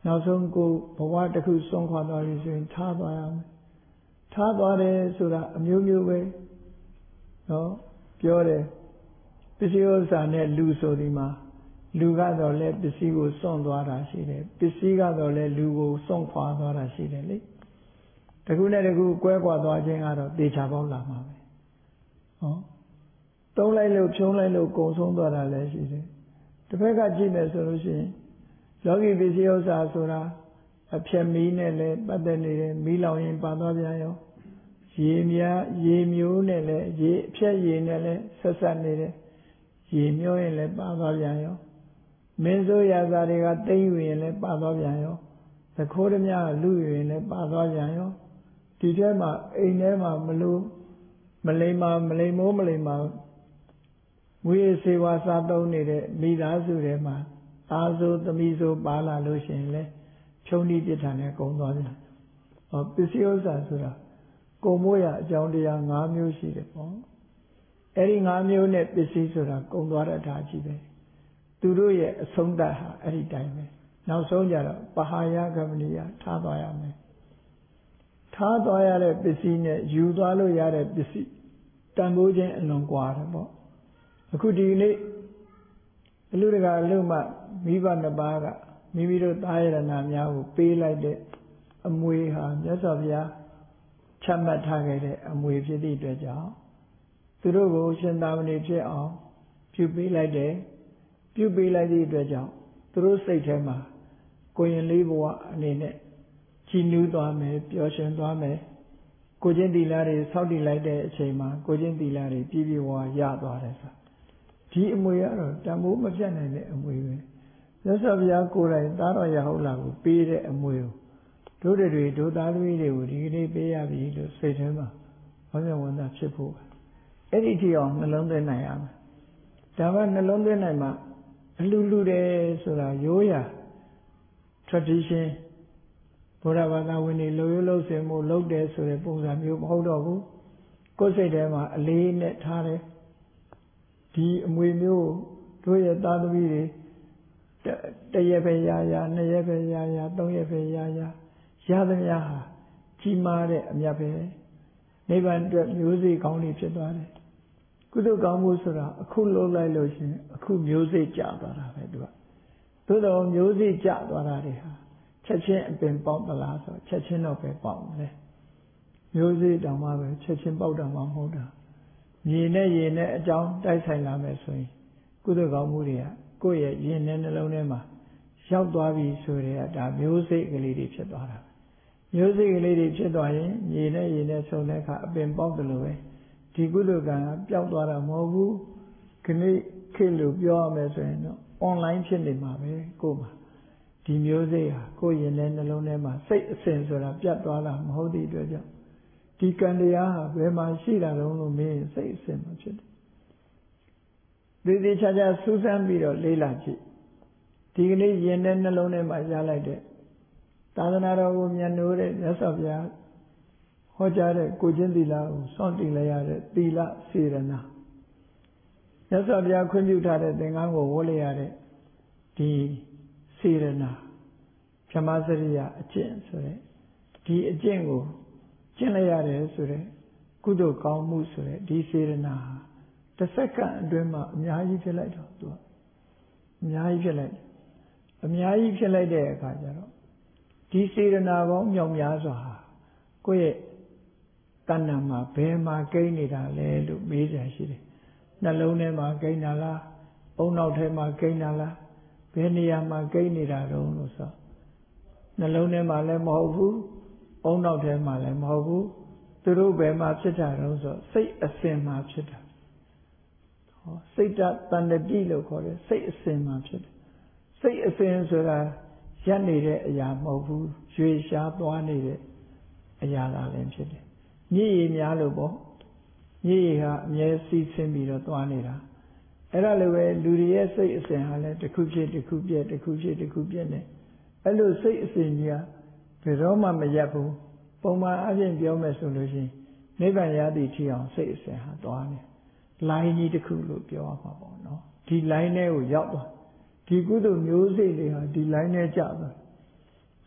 နောက်ဆုံးကိုဘဝတစ်ခုဆုံးခွာသွားပြီဆိုရင်ထားသွားရမယ်ထားသွားတယ်ဆိုတာအမျိုးမျိုးပဲနော်ပြောတယ်ပစ္စည်းဥစ္စာနဲ့လူဆိုဒီမှာလူကတော့လည်းပစ္စည်းကိုစွန့်သွားတာရှိတယ်ပစ္စည်းကတော့လည်းလူကိုစွန့်ခွာသွားတာရှိတယ်လေတခုနဲ့တခုကွဲကွာသွားခြင်းကတော့တေချာပေါက်လာမှာပဲဟောတုံးလိုက်လို့ဖြုံးလိုက်လို့ကုံဆုံးသွားတာလည်းရှိတယ်တစ်ဖက်ကကြည့်မယ်ဆိုလို့ရှိရင်လောကီပစ္စည်းဥစ္စာဆိုတာအဖြက်မီးနဲ့လည်းပတ်သက်နေတယ်မီးလောင်ရင်ပါသွားပြန်ရောရေများရေမျိုးနဲ့လည်းရေအဖြက်ရေနဲ့လည်းဆက်ဆက်နေတယ်ရေမျိုးရင်လည်းပါသွားပြန်ရောမင်းစိုးရာဇာတွေကတိမ့်ယူရင်လည်းပါသွားပြန်ရောသခိုးဓမြလူယူရင်လည်းပါသွားပြန်ရောဒီထဲမှာအိမ်ထဲမှာမလို့မလိမ္မာမလိမ္မိုးမလိမ္မာဝိသေဝါစားသုံးနေတဲ့မိသားစုတွေမှာသားစိုးသမီးစိုးပါလာလို့ရှိရင်လည်းဖြုံးနှီးပြစ်ထန်နဲ့ကုံသွားပြန်ဟောပစ္စည်းဥစ္စာဆိုတာကုံမိုးရအကြောင်းတရား၅မျိုးရှိတယ်ပေါ့အဲ့ဒီ၅မျိုးနဲ့ပစ္စည်းဆိုတာကုံသွားတဲ့ဓာတ်ကြီးပဲသူတို့ရဲ့အဆုံးသတ်ဟာအဲ့ဒီတိုင်းပဲနောက်ဆုံးကြတော့ပဟာယကမဏိယထားသွားရမယ်ထားသွားရတဲ့ပစ္စည်းနဲ့ယူသွားလို့ရတဲ့ပစ္စည်းတန်ဖိုးခြင်းအလွန်ကွာတယ်ပေါ့အခုဒီနေ့အလူတကာအလို့မှမိဘနှစ်ပါးကမိမိတို့သားရဏများကိုပေးလိုက်တဲ့အမွေဟာမြတ်စွာဘုရားချမှတ်ထားခဲ့တဲ့အမွေဖြစ်သည့်အတွက်ကြောင့်သူတို့ကိုရှင်သာမဏေဖြစ်အောင်ပြုပေးလိုက်တယ်ပြုပေးလိုက်သည့်အတွက်ကြောင့်သူတို့စိတ်ထဲမှာကိုရင်လေးဘဝအနေနဲ့ကြည်နူးသွားမယ်ပျော်ရွှင်သွားမယ်ကိုချင်းသီလတွေစောင့်တည်လိုက်တဲ့အချိန်မှာကိုချင်းသီလတွေပြည့်ပြည့်ဝဝရသွားတယ်ဆိုဒီအမွေကတော့တန်ဖိုးမပြတ်နိုင်တဲ့အမွေပဲမြတ်စွာဘုရားကိုယ်တိုင်သားတော်ရဟုတ်လားကိုပေးတဲ့အမွေကိုတို့တွေတို့သားသမီးတွေကိုဒီကနေ့ပေးရပြီလို့စိတ်ထဲမှာဝမ်းမြောက်ဝမ်းသာဖြစ်ဖို့အဲ့ဒီထီအောင်နှလုံးသွင်းနိုင်ရမယ်ဒါမှနှလုံးသွင်းနိုင်မှအလူလူတယ်ဆိုတာရိုးရာ tradition ဘုရားဘာသာဝင်တွေလှုပ်ရလှုပ်စင်မှုလုပ်တယ်ဆိုတဲ့ပုံစံမျိုးမဟုတ်တော့ဘူးကိုယ်စိတ်ထဲမှာအလေးနဲ့ထားတယ်ဒီအမွေမျိုးတို့ရဲ့သားသမီးတွေတရက်ပဲရရနှစ်ရက်ပဲရရသုံးရက်ပဲရရရသမျှဟာကြီးမားတဲ့အမြတ်ပဲနိဗ္ဗာန်အတွက်မျိုးစေ့ကောင်းတွေဖြစ်သွားတယ်ကုသိုလ်ကောင်းမှုဆိုတာအခုလုံးလိုက်လို့ရှင်အခုမျိုးစေ့ကျသွားတာပဲသူကသို့တော်မျိုးစေ့ကျသွားတာတွေဟာချက်ချင်းအပင်ပေါက်သလားဆိုချက်ချင်းတော့ပဲပေါက်တယ်မျိုးစေ့တောင်မှပဲချက်ချင်းပေါက်တာမှမဟုတ်တာမြေနဲ့ရေနဲ့အကြောင်းတိုက်ဆိုင်လာမယ်ဆိုရင်ကုသိုလ်ကောင်းမှုတွေကကိုယ့်ရဲ့ရင်နဲ့နှလုံးထဲမှာရောက်သွားပြီဆိုတဲ့ဒါမျိုးစေ့ကလေးတွေဖြစ်သွားတာမျိုးစေ့ကလေးတွေဖြစ်သွားရင်မြေနဲ့ရေနဲ့ဆုံတဲ့အခါအပင်ပေါက်တယ်လို့ပဲဒီကုသိုလ်ကံကပျောက်သွားတာမဟုတ်ဘူးခဏခေတ်လို့ပြောရမယ်ဆိုရင်တော့ online ဖြစ်နေမှာပဲကိုယ်မှာဒီမျိုးစေ့ဟာကိုယ်ရင်နဲ့နှလုံးထဲမှာစိတ်အစဉ်ဆိုတာပြတ်သွားတာမဟုတ်သည့်အတွက်ကြောင့်ဒီကံတရားဟာဘယ်မှာရှိတာတုံးလို့မေးရင်စိတ်အစဉ်မှာဖြစ်တယ်ဒီဒီချာချာစူးစမ်းပြီးတော့လေ့လာကြည့်ဒီကနေ့ရင်နဲ့နှလုံးထဲမှာရလိုက်တဲ့သာသနာတော်ကိုမြတ်နိုးတဲ့မြတ်စွာဘုရားဟောကြားတဲ့ကိုချင်းသီလကိုစောင့်တည်လိုက်ရတဲ့သီလစေရနာမြတ်စွာဘုရားခွင့်ပြုထားတဲ့သင်္ကန်းကိုဝတ်လိုက်ရတဲ့ဒီစေရနာဖြမစရိယအကျင့်ဆိုတဲ့ဒီအကျင့်ကိုကျင့်လိုက်ရတယ်ဆိုတဲ့ကုသိုလ်ကောင်းမှုဆိုတဲ့ဒီစေရနာဟာတစ်စက္ကန့်အတွင်းမှာအများကြီးဖြစ်လိုက်တော့သူကအများကြီးဖြစ်လိုက်တယ်အများကြီးဖြစ်လိုက်တဲ့အခါကျတော့ဒီစေရနာပေါင်းမြောက်များစွာဟာကိုယ့်ရဲ့တဏ္ဍာမှာဘယ်မှာကိန်းနေတာလဲလို့မေးကြရှိတယ်နှလုံးထဲမှာကိန်းတာလားအုံနောက်ထဲမှာကိန်းတာလားဘယ်နေရာမှာကိန်းနေတာတုံးလို့ဆိုနှလုံးထဲမှာလည်းမဟုတ်ဘူးအုံနောက်ထဲမှာလည်းမဟုတ်ဘူးသူတို့ဘယ်မှာဖြစ်တာတုံးဆိုစိတ်အစဉ်မှာဖြစ်တာဟောစိတ်တတဏ္ဍတိလို့ခေါ်တယ်စိတ်အစဉ်မှာဖြစ်တယ်စိတ်အစဉ်ဆိုတာရပ်နေတဲ့အရာမဟုတ်ဘူးရွေရှားသွားနေတဲ့အရာသာလည်းဖြစ်တယ်မြည်ရည်များလို့ပေါ့မြည်ရည်ဟာအမြဲစီးဆင်းပြီးတော့သွားနေတာအဲ့ဒါလိုပဲလူတွေရဲ့စိတ်အစဉ်ဟာလည်းတစ်ခုဖြစ်တစ်ခုပြက်တစ်ခုဖြစ်တစ်ခုပြက်နေအဲ့လိုစိတ်အစဉ်ကြီးကဘယ်တော့မှမရပ်ဘူးပုံမှန်အပြင်ပြောမယ်ဆိုလို့ရှိရင်နိဗ္ဗာန်ရသည့်ထီအောင်စိတ်အစဉ်ဟာသွားနေလိုင်းကြီးတစ်ခုလို့ပြောရမှာပေါ့နော်ဒီလိုင်းထဲကိုရောက်သွားဒီကုသိုလ်မျိုးစေ့တွေဟာဒီလိုင်းထဲကျသွား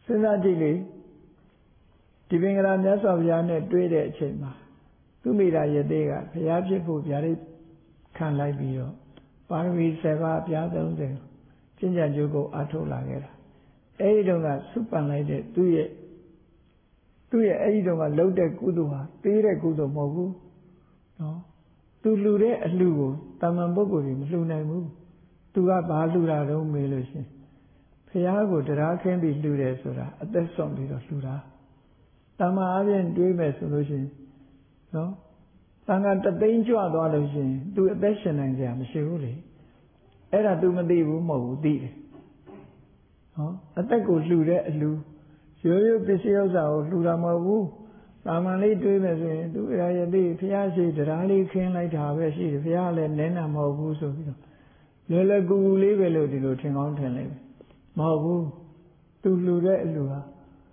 စဉ်းစားကြည့်လေဒီပင်ကရာမြတ်စွာဘုရားနဲ့တွေ့တဲ့အချိန်မှာသူမိတာယသိကဘုရားဖြစ်ဖို့ဗျာဒိတ်ခံလိုက်ပြီးတော့ပါရမီsevenပါးပြားသုံးဆယ်ကျင့်ကြံကြိုးကိုအားထုတ်လာခဲ့တာအဲဒီတော့ကစုပန်လိုက်တဲ့သူ့ရဲ့သူ့ရဲ့အဲဒီတော့ကလှုပ်တဲ့ကုသိုလ်ဟာသေးတဲ့ကုသိုလ်မဟုတ်ဘူးနော်သူလှူတဲ့အလှူကိုတာမန်ပုဂ္ဂိုလ်တွေမလှူနိုင်ဘူးသူကဘာလှူတာတော့မေးလို့ရှင်ဘုရားကိုတရားခင်းပြီးလှူတယ်ဆိုတာအသက်ဆုံးပြီးတော့လှူတာတာမန်အပြင်တွေးမယ်ဆိုလို့ရှိရင်နော်သံဃာတသိန်းကြွသွားလို့ရှိရင်သူအသက်ရှင်နိုင်ကြမရှိဘူးလေအဲ့ဒါ तू မသိဘူးမဟုတ်ဘူးသိတယ်နော်အသက်ကိုလှူတဲ့အလှူရိုးရိုးပစ္စည်းဥစ္စာကိုလှူတာမဟုတ်ဘူးတာမန်လေးတွေးမယ်ဆိုရင်သူအရာရသိဘုရားရှိတရားလေးခင်းလိုက်တာပဲရှိတယ်ဘုရားလည်းနည်းနာမဟုတ်ဘူးဆိုပြီးတော့လွယ်လွယ်ကူကူလေးပဲလို့ဒီလိုထင်ကောင်းထင်လိုက်မဟုတ်ဘူးသူလှူတဲ့အလှူဟာ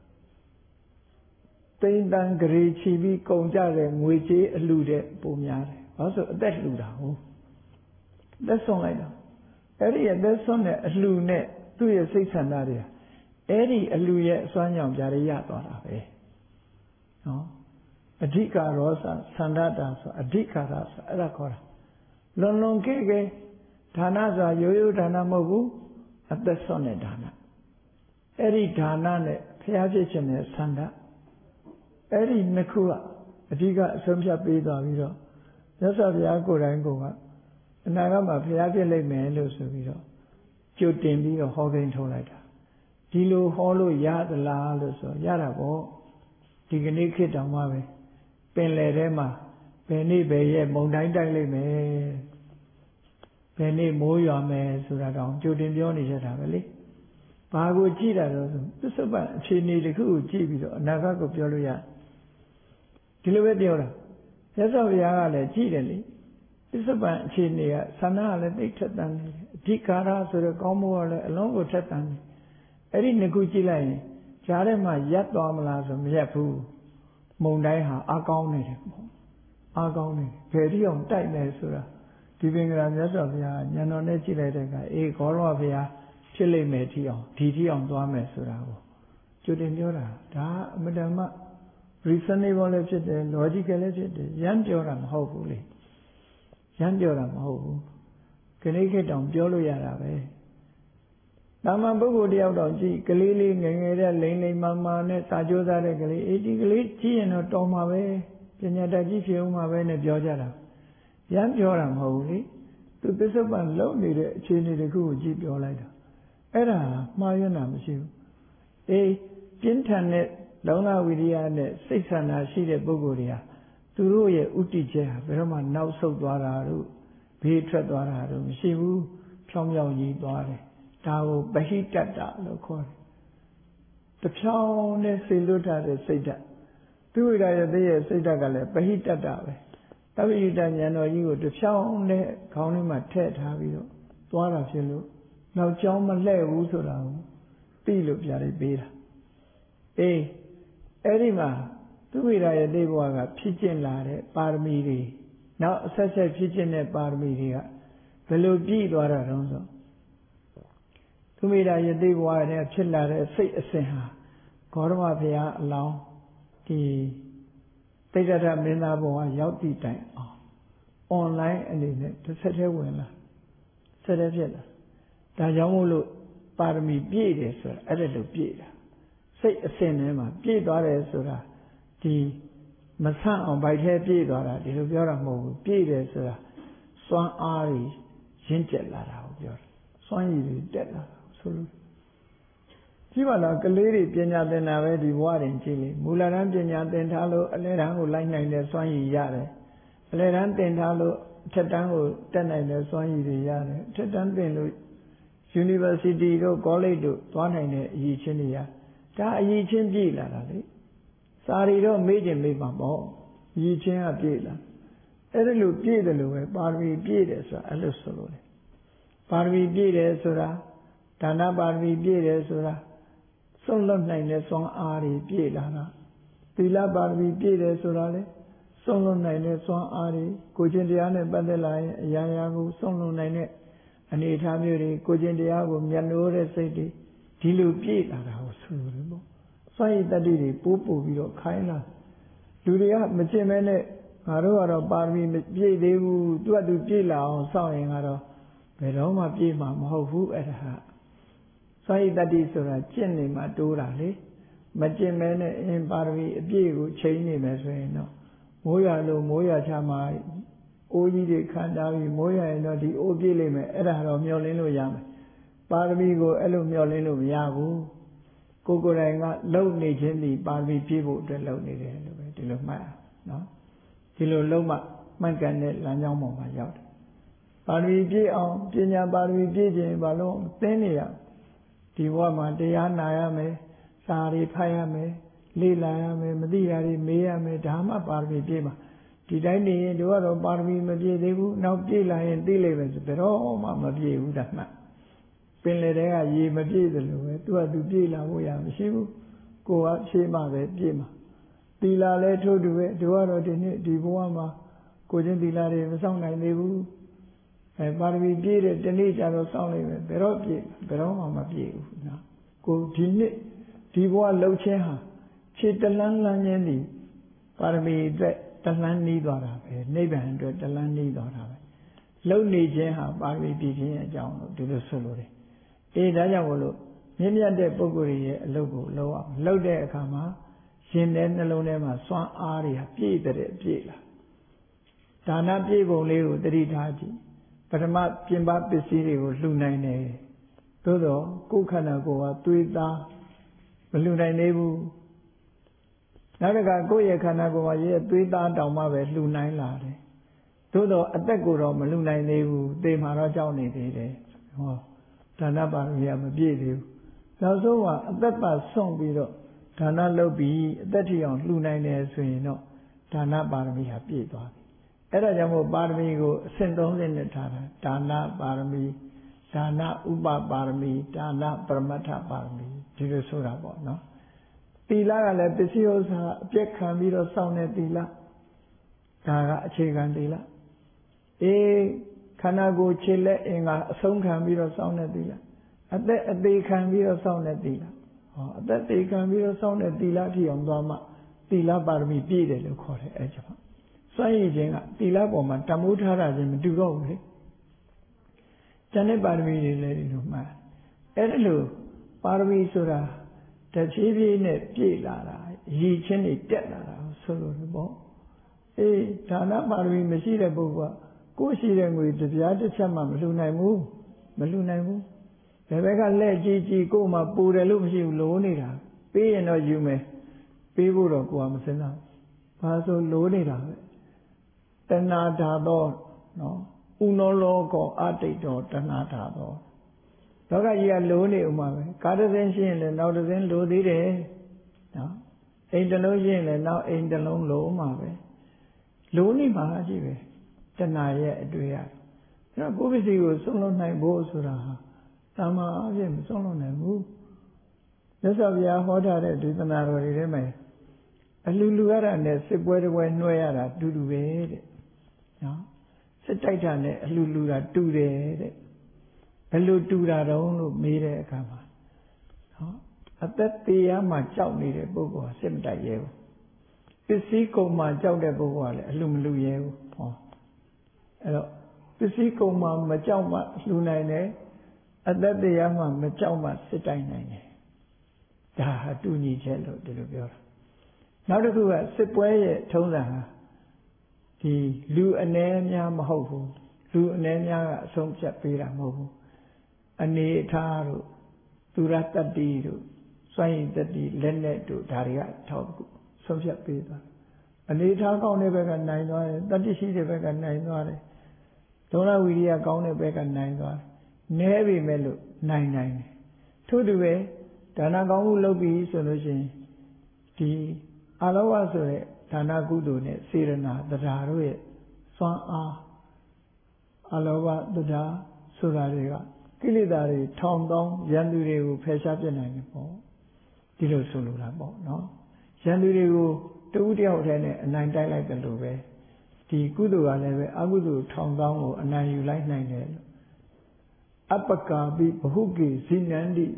တိန်တန်ဂရေချီပြီးကုန်ကြတဲ့ငွေကြေးအလှူတဲ့ပုံများတယ်ဘာလို့ဆိုအသက်လှူတာဟုတ်အသက်ဆုံးလိုက်တာအဲ့ဒီအသက်ဆုံးတဲ့အလှူနဲ့သူ့ရဲ့စိတ်ဆန္ဒတွေအဲ့ဒီအလှူရဲ့အစွမ်းကြောင့်ဗျာဒိရသွားတာပဲနော်အဓိကရောဆန္ဒတာဆိုအဓိကရာဆိုအဲ့ဒါခေါ်တာလွန်လွန်ခဲ့ခဲ့ဒါနဆိုရိုးရိုးဒါနမဟုတ်ဘူးအသက်ဆုံးတဲ့ဒါနအဲ့ဒီဒါနနဲ့ဘုရားဖြစ်ခြင်းနဲ့ဆန္ဒအဲ့ဒီနှစ်ခုကအဓိကအဆုံးဖြတ်ပေးသွားပြီးတော့မြတ်စွာဘုရားကိုယ်တိုင်ကအနာဂတ်မှာဘုရားဖြစ်လိမ့်မယ်လို့ဆိုပြီးတော့ကြိုတင်ပြီးတော့ဟောကိန်းထုတ်လိုက်တာဒီလိုဟောလို့ရသလားလို့ဆိုရတာပေါ့ဒီကနေ့ခေတ်တောင်မှပဲပင်လယ်ထဲမှာဘယ်နေ့ဘယ်ရက်မုန်တိုင်းတိုက်လိမ့်မယ်ဘယ်နေ့မိုးရွာမယ်ဆိုတာတောင်ကြိုတင်ပြောနေရတာပဲလေဘာကိုကြည့်တာတော့ဆိုပစ္စုပန်အခြေအနေတစ်ခုကိုကြည့်ပြီးတော့အနာဂတ်ကိုပြောလို့ရဒီလိုပဲပြောတာမြတ်စွာဘုရားကလည်းကြည့်တယ်လေပစ္စုပန်အခြေအနေကဆန္ဒကလည်းသိထက်သန်နေတယ်အဓိကာရဆိုတဲ့ကောင်းမှုကလည်းအလုံးကိုထက်သန်နေအဲ့ဒီနှစ်ခုကြည့်လိုက်ရင်ကြားထဲမှာရပ်သွားမလားဆိုမရပ်ဘူးမုံတိုင်းဟာအကောင်းနေတယ်ပေါ့အကောင်းနေဘယ်တိအောင်တိုက်မယ်ဆိုတာဒီပင်ကရာမြတ်စွာဘုရားညံတော်နဲ့ကြည့်လိုက်တဲ့အခါအေးဂေါရဝဘုရားဖြစ်လိမ့်မယ်တိအောင်ဒီတိအောင်သွားမယ်ဆိုတာကိုကြိုတင်ပြောတာဒါအမတန်မှ reasonable လည်းဖြစ်တယ် logical လည်းဖြစ်တယ်ရမ်းပြောတာမဟုတ်ဘူးလေရမ်းပြောတာမဟုတ်ဘူးခဏခေတ်တောင်ပြောလို့ရတာပဲတာမန်ပုဂ္ဂိုလ်တယောက်တောင်ကြည့်ကလေးလေးငယ်ငယ်တဲ့လိမ့်လိမ့်မာမာနဲ့စာကြိုးစားတဲ့ကလေးအေးဒီကလေးကြည့်ရင်တော့တော်မှာပဲပညာတတ်ကြီးဖြစ်အောင်မှာပဲနဲ့ပြောကြတာရမ်းပြောတာမဟုတ်ဘူးလေသူပစ္စုပန်လုံနေတဲ့အခြေအနေတခုကိုကြည့်ပြောလိုက်တာအဲ့ဒါမှားရတာမရှိဘူးအေးပြင်းထန်တဲ့လုံလဝိရိယနဲ့စိတ်ဆန္ဒရှိတဲ့ပုဂ္ဂိုလ်တွေဟာသူတို့ရဲ့ဥတည်ချက်ဟာဘယ်တော့မှနောက်ဆုတ်သွားတာတို့ဘေးထွက်သွားတာတို့မရှိဘူးဖြောင်းဖြောင်းကြီးသွားတယ်ဒါကိုပဟိတတ္တလို့ခေါ်တယ်တဖြောင်းနဲ့စေလွတ်ထားတဲ့စိတ်ဓာတ်သူဝိရရဲ့ရဲ့စိတ်ဓာတ်ကလည်းပဟိတတ္တပဲတပိဋကဉာဏ်တော်ကြီးကိုတဖြောင်းနဲ့ခေါင်းထဲမှာထည့်ထားပြီးတော့သွားတာဖြစ်လို့နောက်ကြောင်းမလှဲ့ဘူးဆိုတာကိုသိလို့ပြလိုက်ပေးတာအေးအဲ့ဒီမှာသူဝိရရဲ့တေဘဝကဖြစ်ကျင်လာတဲ့ပါရမီတွေနောက်အဆက်ဆက်ဖြစ်ကျင်တဲ့ပါရမီတွေကဘယ်လိုပြည့်သွားတာတုံးဆိုသူမိတာယသိဘဝနဲ့ဖြစ်လာတဲ့စိတ်အစဉ်ဟာဂေါရမဘုရားအလောင်းဒီတိဋ္ဌထမင်းသားဘဝရောက်တည်တိုင်အောင် online အနေနဲ့တစ်ဆက်တည်းဝင်လာဆက်တည်းဖြစ်လာဒါကြောင့်မို့လို့ပါရမီပြည့်တယ်ဆိုတာအဲ့ဒါလိုပြည့်တာစိတ်အစဉ်ထဲမှာပြည့်သွားတယ်ဆိုတာဒီမဆန့်အောင်ဗိုက်ထဲပြည့်သွားတာဒီလိုပြောတာမဟုတ်ဘူးပြည့်တယ်ဆိုတာစွမ်းအားကြီးရင့်ကျက်လာတာကိုပြောတာစွမ်းရည်တွေတက်လာတာဆိုလို့ကြည့်ပါလားကလေးတွေပညာသင်တာပဲဒီဘဝတွင်ကြည့်လေမူလတန်းပညာသင်ထားလို့အလယ်တန်းကိုလိုက်နိုင်တဲ့စွမ်းရည်ရတယ်အလယ်တန်းသင်ထားလို့အထက်တန်းကိုတက်နိုင်တဲ့စွမ်းရည်တွေရတယ်အထက်တန်းသင်လို့ University တို့ College တို့သွားနိုင်တဲ့အရည်ချင်းတွေရဒါအရည်ချင်းပြည့်လာတာလေစာရီတော့မေ့ခြင်းမေ့ပါပေါ့အရည်ချင်းကပြည့်လာအဲ့ဒါလိုပြည့်တယ်လို့ပဲပါရမီပြည့်တယ်ဆိုတာအဲ့လိုဆိုလို့လေပါရမီပြည့်တယ်ဆိုတာဒါနပါရမီပြည့်တယ်ဆိုတာဆုံးလွတ်နိုင်တဲ့စွမ်းအားတွေပြည့်လာတာသီလပါရမီပြည့်တယ်ဆိုတာလေဆုံးလွတ်နိုင်တဲ့စွမ်းအားတွေကိုကျင့်တရားနဲ့ပတ်သက်လာရင်အရာရာကိုဆုံးလွတ်နိုင်တဲ့အနေအထားမျိုးတွေကိုကျင့်တရားကိုမျက်နှိုးတဲ့စိတ်တွေဒီလိုပြည့်လာတာကိုဆိုလို့ပေါ့စွန့်ရည်တတ္တိတွေပိုးပို့ပြီးတော့ခိုင်းလာလူတွေကမကျင့်မဲနဲ့ငါတို့ကတော့ပါရမီမပြည့်သေးဘူးသူကသူပြည့်လာအောင်စောင့်ရင်ကတော့ဘယ်တော့မှပြည့်မှာမဟုတ်ဘူးအဲ့ဒါစွန့်ရည်တတ္တိဆိုတာကျင့်နေမှတိုးတာလေမကျင့်မဲနဲ့အင်းပါရမီအပြည့်ကိုချိန်နေမယ်ဆိုရင်တော့မိုးရလို့မိုးရချမှာအိုးကြီးတွေခံထားပြီးမိုးရရင်တော့ဒီအိုးပြည့်လိမ့်မယ်အဲ့ဒါတော့မျောလင်းလို့ရမယ်ပါရမီကိုအဲ့လိုမျောလင်းလို့မရဘူးကိုယ်ကိုယ်တိုင်ကလုံနေခြင်းဒီပါရမီပြည့်ဖို့အတွက်လုံနေတယ်လို့ပဲဒီလိုမှတ်နော်ဒီလိုလုံးမှမှန်ကန်တဲ့လမ်းကြောင်းပေါ်မှာရောက်တယ်ပါရမီပြည့်အောင်ပညာပါရမီပြည့်ခြင်းဘာလို့သင်နေရဒီဘဝမှာတရားနာရမယ်စာရီဖတ်ရမယ်လေ့လာရမယ်မသိတာတွေမေးရမယ်ဒါမှပါရမီပြည့်မှာဒီတိုင်းနေရင်တို့ကတော့ပါရမီမပြည့်သေးဘူးနောက်ပြည့်လာရင်သိလိမ့်မယ်ဆိုဘယ်တော့မှမပြည့်ဘူးဒါမှပင်လေတဲ့ကရေမပြည့်သလိုပဲသူကသူပြည့်လာဖို့ရမရှိဘူးကိုယ်ကဖြည့်မှပဲပြည့်မှာသီလလည်းထို့တူပဲတို့ကတော့ဒီနေ့ဒီဘဝမှာကိုချင်းသီလတွေမဆောင်နိုင်သေးဘူးအဲပါရမီပြည့်တဲ့ဒီနေ့ကျတော့စောင့်လိုက်မယ်ဘယ်တော့ပြည့်ဘယ်တော့မှမပြည့်ဘူးနော်ကိုဒီနေ့ဒီဘဝလှုပ်ခြင်းဟာခြေတလန်းလန်းခြင်းဒီပါရမီအတွက်တလန်းနီးသွားတာပဲနိဗ္ဗာန်အတွက်တလန်းနီးသွားတာပဲလှုပ်နေခြင်းဟာပါရမီပြည့်ခြင်းအကြောင်းလို့ဒီလိုဆိုလို့တယ်အေးဒါကြောင့်မို့လို့မြင့်မြတ်တဲ့ပုဂ္ဂိုလ်ရဲ့အလုပ်ကိုလုပ်အောင်လုပ်တဲ့အခါမှာရှင်တဲ့နှလုံးထဲမှာစွမ်းအားတွေပြည့်တဲ့ပြည့်လာဒါနပြည့်ပုံလေးကိုတတိထားကြည့်ပထမပြင်ပပစ္စည်းတွေကိုလှူနိုင်တယ်သို့တော့ကိုယ်ခန္ဓာကိုယ်ကသွေးသားမလှူနိုင်သေးဘူးနောက်တစ်ခါကိုယ့်ရဲ့ခန္ဓာကိုယ်မှာရဲ့သွေးသားတောင်မှပဲလှူနိုင်လာတယ်သို့တော့အသက်ကိုတော့မလှူနိုင်သေးဘူးသေမှာတော့ကြောက်နေသေးတယ်ဟောဒါနပါရမီမပြည့်သေးဘူးနောက်ဆုံးကအသက်ပါဆုံးပြီးတော့ဒါနလုပ်ပြီးအသက်ထီအောင်လှူနိုင်တယ်ဆိုရင်တော့ဒါနပါရမီဟာပြည့်သွားပြီအဲ့ဒါကြောင့်မို့ပါရမီကိုအဆင့်သုံးဆင့်နဲ့ထားတာဒါနပါရမီဒါနဥပပါရမီဒါနပရမတ္ထပါရမီဒီလိုဆိုတာပေါ့နော်သီလကလည်းပစ္စည်းဥစ္စာအပြည့်ခံပြီးတော့စောင့်တဲ့သီလဒါကအခြေခံသီလအေးခန္ဓာကိုယ်ခြေလက်အင်္ဂါအဆုံးခံပြီးတော့စောင့်တဲ့သီလအသက်အသေးခံပြီးတော့စောင့်တဲ့သီလဟောအသက်သေးခံပြီးတော့စောင့်တဲ့သီလထီအောင်သွားမှသီလပါရမီပြည့်တယ်လို့ခေါ်တယ်အဲကြောင့်စွန့်ရည်ခြင်းကသီလပေါ်မှာတမိုးထားတာချင်းမတူတော့ဘူးလေကျန်တဲ့ပါရမီတွေလည်းဒီလိုမှတ်အဲ့ဒါလို့ပါရမီဆိုတာတဖြည်းဖြည်းနဲ့ပြည့်လာတာရည်ချင်းတွေတက်လာတာဆိုလို့ပေါ့အေးဒါနပါရမီမရှိတဲ့ပုဂ္ဂိုလ်ကကိုယ်ရှိတဲ့ငွေတပြားတစ်ချက်မှမလှူနိုင်ဘူးမလှူနိုင်ဘူးဘယ်ဘက်ကလက်ကြည့်ကြည့်ကိုယ်မှပူတယ်လို့မရှိဘူးလိုးနေတာပေးရင်တော့ယူမယ်ပေးဖို့တော့ကိုယ်ကမစင်တော့ဘာဆိုလိုးနေတာပဲတဏှာဓာတော့နော်ဥနောလောကောအတိတ်တော်တဏှာဓာတော့လောကကြီးကလိုးနေဥမှာပဲကားတစ်စင်းရှိရင်လည်းနောက်တစ်စင်းလိုးသေးတယ်နော်အိမ်တစ်လုံးရှိရင်လည်းနောက်အိမ်တစ်လုံးလိုးမှာပဲလိုးနေမှာကြည့်ပဲတဏှာရဲ့အတွေ့အကြအဲ့တော့ကိုယ်ပစ္စည်းကိုဆုံးလွတ်နိုင်ဖို့ဆိုတာဟာတာမန်အဖြစ်မဆုံးလွတ်နိုင်ဘူးမြတ်စွာဘုရားဟောထားတဲ့ဒေသနာတော်တွေထဲမှာအလှလူရတာနဲ့စစ်ပွဲတစ်ပွဲနှွှဲရတာတူတူပဲတဲ့နော်စစ်တိုက်တာနဲ့အလှလူတာတူတယ်တဲ့ဘယ်လိုတူတာတုံးလို့မေးတဲ့အခါမှာနော်အသက်သေးရမှကြောက်နေတဲ့ပုဂ္ဂိုလ်ဟာစစ်မတိုက်ရဲဘူးပစ္စည်းကုန်မှကြောက်တဲ့ပုဂ္ဂိုလ်ကလည်းအလှမလူရဲဘူးဟောအဲ့တော့ပစ္စည်းကုန်မှမကြောက်မှလှူနိုင်တယ်အသက်တရားမှမကြောက်မှစစ်တိုင်းနိုင်တယ်ဒါဟာတူညီချက်လို့ဒီလိုပြောတာနောက်တစ်ခုကစစ်ပွဲရဲ့ထုံးစံဟာဒီလူအ ਨੇ များမဟုတ်ဘူးလူအ ਨੇ များကအဆုံးဖြတ်ပေးတာမဟုတ်ဘူးအနေအထားတို့သူရတတ္တိတို့စွန့်ရင်တတ္တိလက်နဲ့တို့ဒါတွေကထောက်ဆုံးဖြတ်ပေးသွားအနေအထားကောင်းတဲ့ဘက်ကနိုင်သွားတယ်တတ္တိရှိတဲ့ဘက်ကနိုင်သွားတယ်ဒေါသဝိရိယကောင်းတဲ့ဘက်ကနိုင်သွားတယ်နဲပြီမဲ့လို့နိုင်နိုင်တယ်ထို့တူပဲဒါနကောင်းမှုလုပ်ပြီးဆိုလို့ရှိရင်ဒီအာလောဘဆိုတဲ့ဒါနကုသိုလ်နဲ့စေရနာတရားတို့ရဲ့စွမ်းအားအာလောဘတရားဆိုတာတွေကကိလေသာတွေထောင်တောင်းရန်သူတွေကိုဖယ်ရှားပြနိုင်တယ်ပေါ့ဒီလိုဆိုလိုတာပေါ့နော်ရန်သူတွေကိုတဦးတယောက်တည်းနဲ့အနိုင်တိုက်လိုက်တယ်လို့ပဲဒီကုသိုလ်ကလည်းပဲအကုသိုလ်ထောင်တောင်းကိုအနိုင်ယူလိုက်နိုင်တယ်လို့အပ္ပကာပိဘဟုကေဇိနန္တိဇ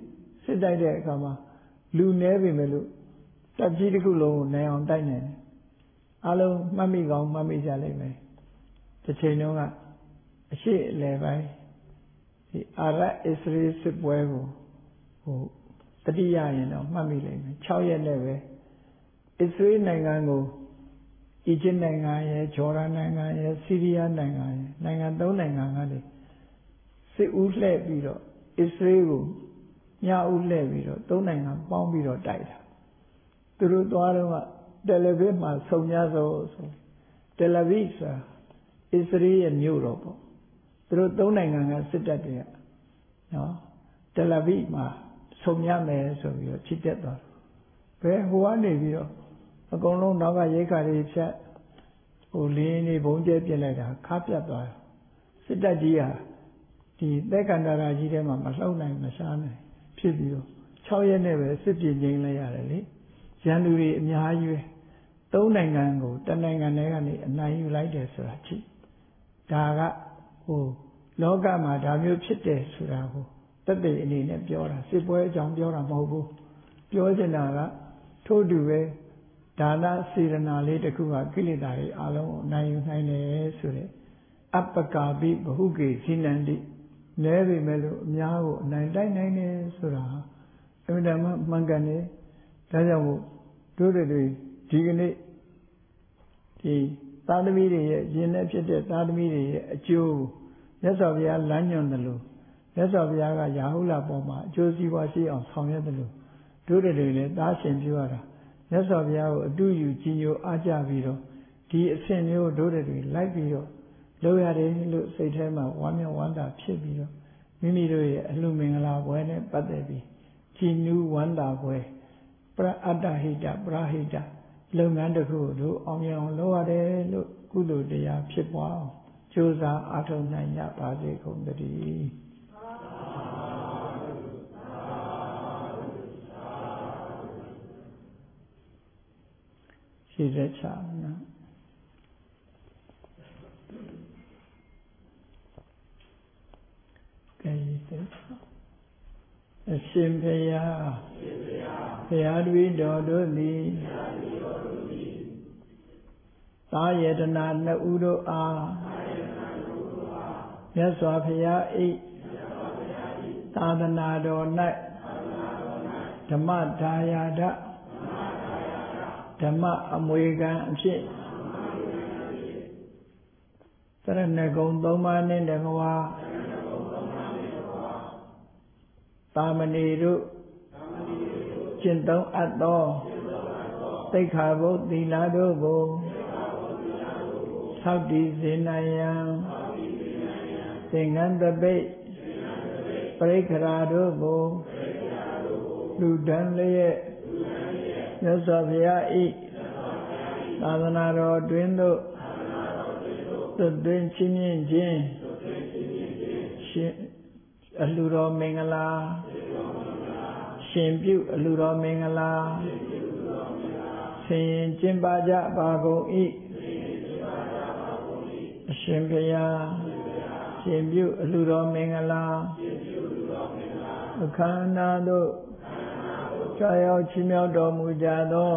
စစ်တိုက်တဲ့အခါမှာလူနည်းပြီမဲ့လို့တပ်ကြီးတစ်ခုလုံးကိုနိုင်အောင်တိုက်နိုင်တယ်အလုံးမှတ်မိကောင်းမှတ်မိကြလိမ့်မယ်တစ်ချိန်တုန်းကအရှိအလယ်ပိုင်းဒီအာရတ်အစ္စရေးစစ်ပွဲကိုဟိုတတိယရင်တော့မှတ်မိလိမ့်မယ်၆ရက်နဲ့ပဲအစ္စရေးနိုင်ငံကိုအီဂျစ်နိုင်ငံရဲ့ဂျော်ဒန်နိုင်ငံရဲ့ဆီးရီးယားနိုင်ငံရဲ့နိုင်ငံသုံးနိုင်ငံကနေစစ်ဦးလှည့်ပြီးတော့အစ္စရေးကိုညဦးလှည့်ပြီးတော့သုံးနိုင်ငံပေါင်းပြီးတော့တိုက်တာသူတို့သွားတော့ကတယ်လီဗစ်မှာဆုံကြဆိုဆိုတယ်လီဗစ်ဆိုတာအစ္စရေးရဲ့မြို့တော်ပေါ့သူတို့သုံးနိုင်ငံကစစ်တပ်တွေကနော်တယ်လီဗစ်မှာဆုံရမယ်ဆိုပြီးတော့ချစ်တက်သွားတယ်ဘယ်ဟိုကနေပြီးတော့အကုန်လုံးနောက်ကရိတ်ခါတွေဖြတ်ဟိုလင်းနေဘုံကျဲပြစ်လိုက်တာခါပြတ်သွားတယ်စစ်တပ်ကြီးဟာဒီသက်ကန်တာရာကြီးထဲမှာမလှုပ်နိုင်မရှားနိုင်ဖြစ်ပြီးတော့၆ရက်နဲ့ပဲစစ်ပြင်ငိမ့်လိုက်ရတယ်လေရန်သူတွေအများကြီးပဲသုံးနိုင်ငံကိုတနိုင်ငံတည်းကနေအနိုင်ယူလိုက်တယ်ဆိုတာကြည့်ဒါကဟိုလောကမှာဒါမျိုးဖြစ်တယ်ဆိုတာကိုသက်သေအနေနဲ့ပြောတာစစ်ပွဲအကြောင်းပြောတာမဟုတ်ဘူးပြောချင်တာကထို့တူပဲဒါနစေရနာလေးတစ်ခုကကိလေသာတွေအလုံးကိုနိုင်ယူနိုင်တယ်ဆိုတဲ့အပ္ပကာပိဘဟုကေဇိနန္တိနဲပေမဲ့လို့အများကိုအနိုင်တိုက်နိုင်တယ်ဆိုတာအမှန်တမ်းမှန်ကန်တယ်ဒါကြောင့်မို့တို့တွေဒီကနေ့ဒီသာသမီတွေရဲ့ယဉ်နဲ့ဖြစ်တဲ့သာသမီတွေရဲ့အကျိုးမြတ်စွာဘုရားလမ်းညွှန်တယ်လို့မြတ်စွာဘုရားကရာဟုလပေါ်မှာအကျိုးစီးပွားရှိအောင်ဆောင်ရွက်တယ်လို့တို့တွေလည်းသားရှင်ပြောရတာမြတ်စွာဘုရားကိုအတူယူကြည်ညိုအားကြပြီးတော့ဒီအဆင့်မျိုးတို့တွေလိုက်ပြီးတော့လုပ်ရတယ်လို့စိတ်ထဲမှာဝမ်းမြောက်ဝမ်းသာဖြစ်ပြီးတော့မိမိတို့ရဲ့အလှမင်္ဂလာပွဲနဲ့ပတ်သက်ပြီးကြည်နူးဝမ်းသာပွဲပရအတ္တဟိတပရဟိတလုပ်ငန်းတစ်ခုတို့အောင်မြင်အောင်လုပ်ရတယ်လို့ကုသိုလ်တရားဖြစ်ပွားအောင်ကြိုးစားအားထုတ်နိုင်ကြပါစေကုန်သတည်းရှိတဲ့ချာနော်ကဲအရှင်ဘုရားဘုရားတပည့်တော်တို့သည်သာယတနာနှစ်ဦးတို့အားမြတ်စွာဘုရားဤသာသနာတော်၌ဓမ္မဒါယာဒဓမ္မအမွေခံအဖြစ်သရဏဂုံသုံးပါးနှင့်တကွာသာမဏေတို့ကျင့်သုံးအပ်သောသိက္ခာပုဒ်သီလတို့ကိုသောက်တည်စေနိုင်ရန်သင်္ကန်းတပိတ်ပရိက္ခရာတို့ကိုလူတန်းလျက်မြတ်စွာဘုရားဤသာသနာတော်တွင်သို့သွတ်သွင်းချင်းမြင့်ခြင်းရှင်အလှတော်မင်္ဂလာရှင်ပြုအလှတော်မင်္ဂလာဆင်ရင်ကျင့်ပါကြပါကုန်၏အရှင်ဘုရားရှင်ပြုအလှတော်မင်္ဂလာအခမ်းအနားသို့ကြာရောက်ချီးမြှောက်တော်မူကြသော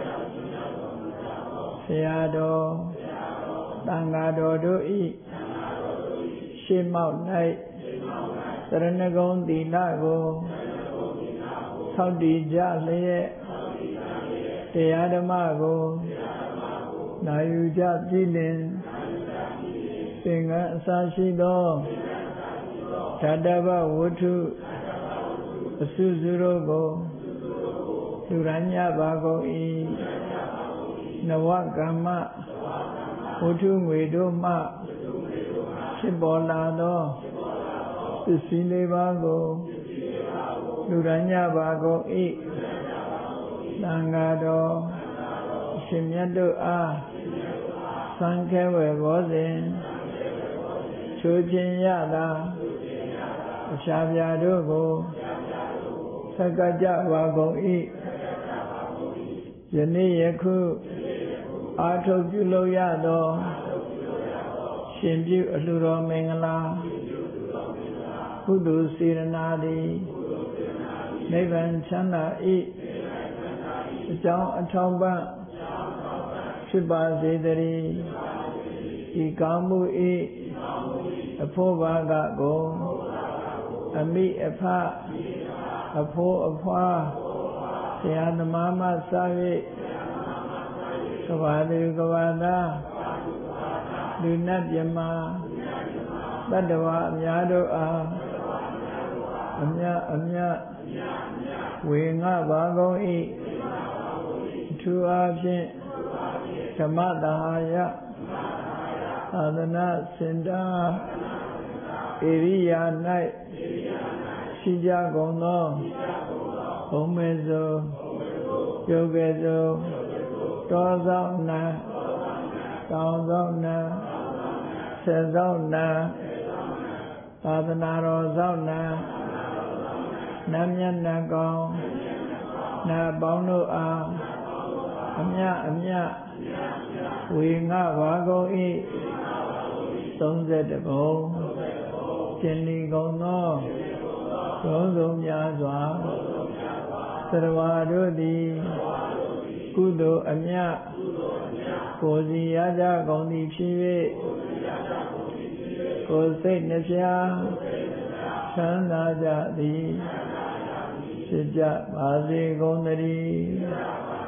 ဆရာတော်သံဃာတော်တို့၏ရှေးမောက်၌သရဏဂုံသီလကိုသောက်တည်ကြလျက်တရားဓမ္မကိုနာယူကြပြည်လင်သင်္ကန်းအစရှိသောဓာတဗဝတ္ထုအစုစုတို့ကိုလူရညပါကုန်၏နဝကမ္မဝတ္ထုငွေတို့မှဖြစ်ပေါ်လာသောပစ္စည်းလေးပါးကိုလူရညပါကုန်၏သံဃာတော်အရှင်မြတ်တို့အားသံဃေဝေဘောဇဉ်ချိုးခြင်းရတာအရှားပြာတို့ကိုသက္ကကြပါကုန်၏ယနေ့ယခုအာထုတ်ပြုလို့ရသောရှင်ပြုအလှတော်မင်္ဂလာကုသိုလ်စေရနာသည်နိဗ္ဗာန်ချမ်းသာ၏အကြောင်းအထောက်ပံ့ဖြစ်ပါစေတည်းဤကောင်းမှု၏အဖို့ဘာကကိုအမိအဖအဖို့အဖွာဆရာသမားမှစ၍ကဘာသူကဘာသားလူနတ်မြမတတ္တဝါအများတို့အားအမြအမြဝေငှပါကုန်၏သူအားဖြင့်ဓမ္မတဟာယသာသနာစင်တာဧရိယာ၌ရှိကြကုန်သောဘုံမေဇောယုတ်ကဲ့သို့တောဆောင်နံတောင်ဆောင်နံဆက်ဆောင်နံသာသနာတော်ဆောင်နံနတ်မြတ်နတ်ကောင်းနတ်ပေါင်းတို့အားအမြအမြဝေငှပါကုန်၏သုံးဆယ်တဘုံကျင်လီကုန်သောဘုံဆုံးများစွာသရဝါတို့သည်ကုသိုလ်အမြကိုယ်စီရကြကုန်သည်ဖြစ်၍ကိုယ်စိတ်နှပြချမ်းသာကြသည်ဖြစ်ကြပါစေကုန်သတည်း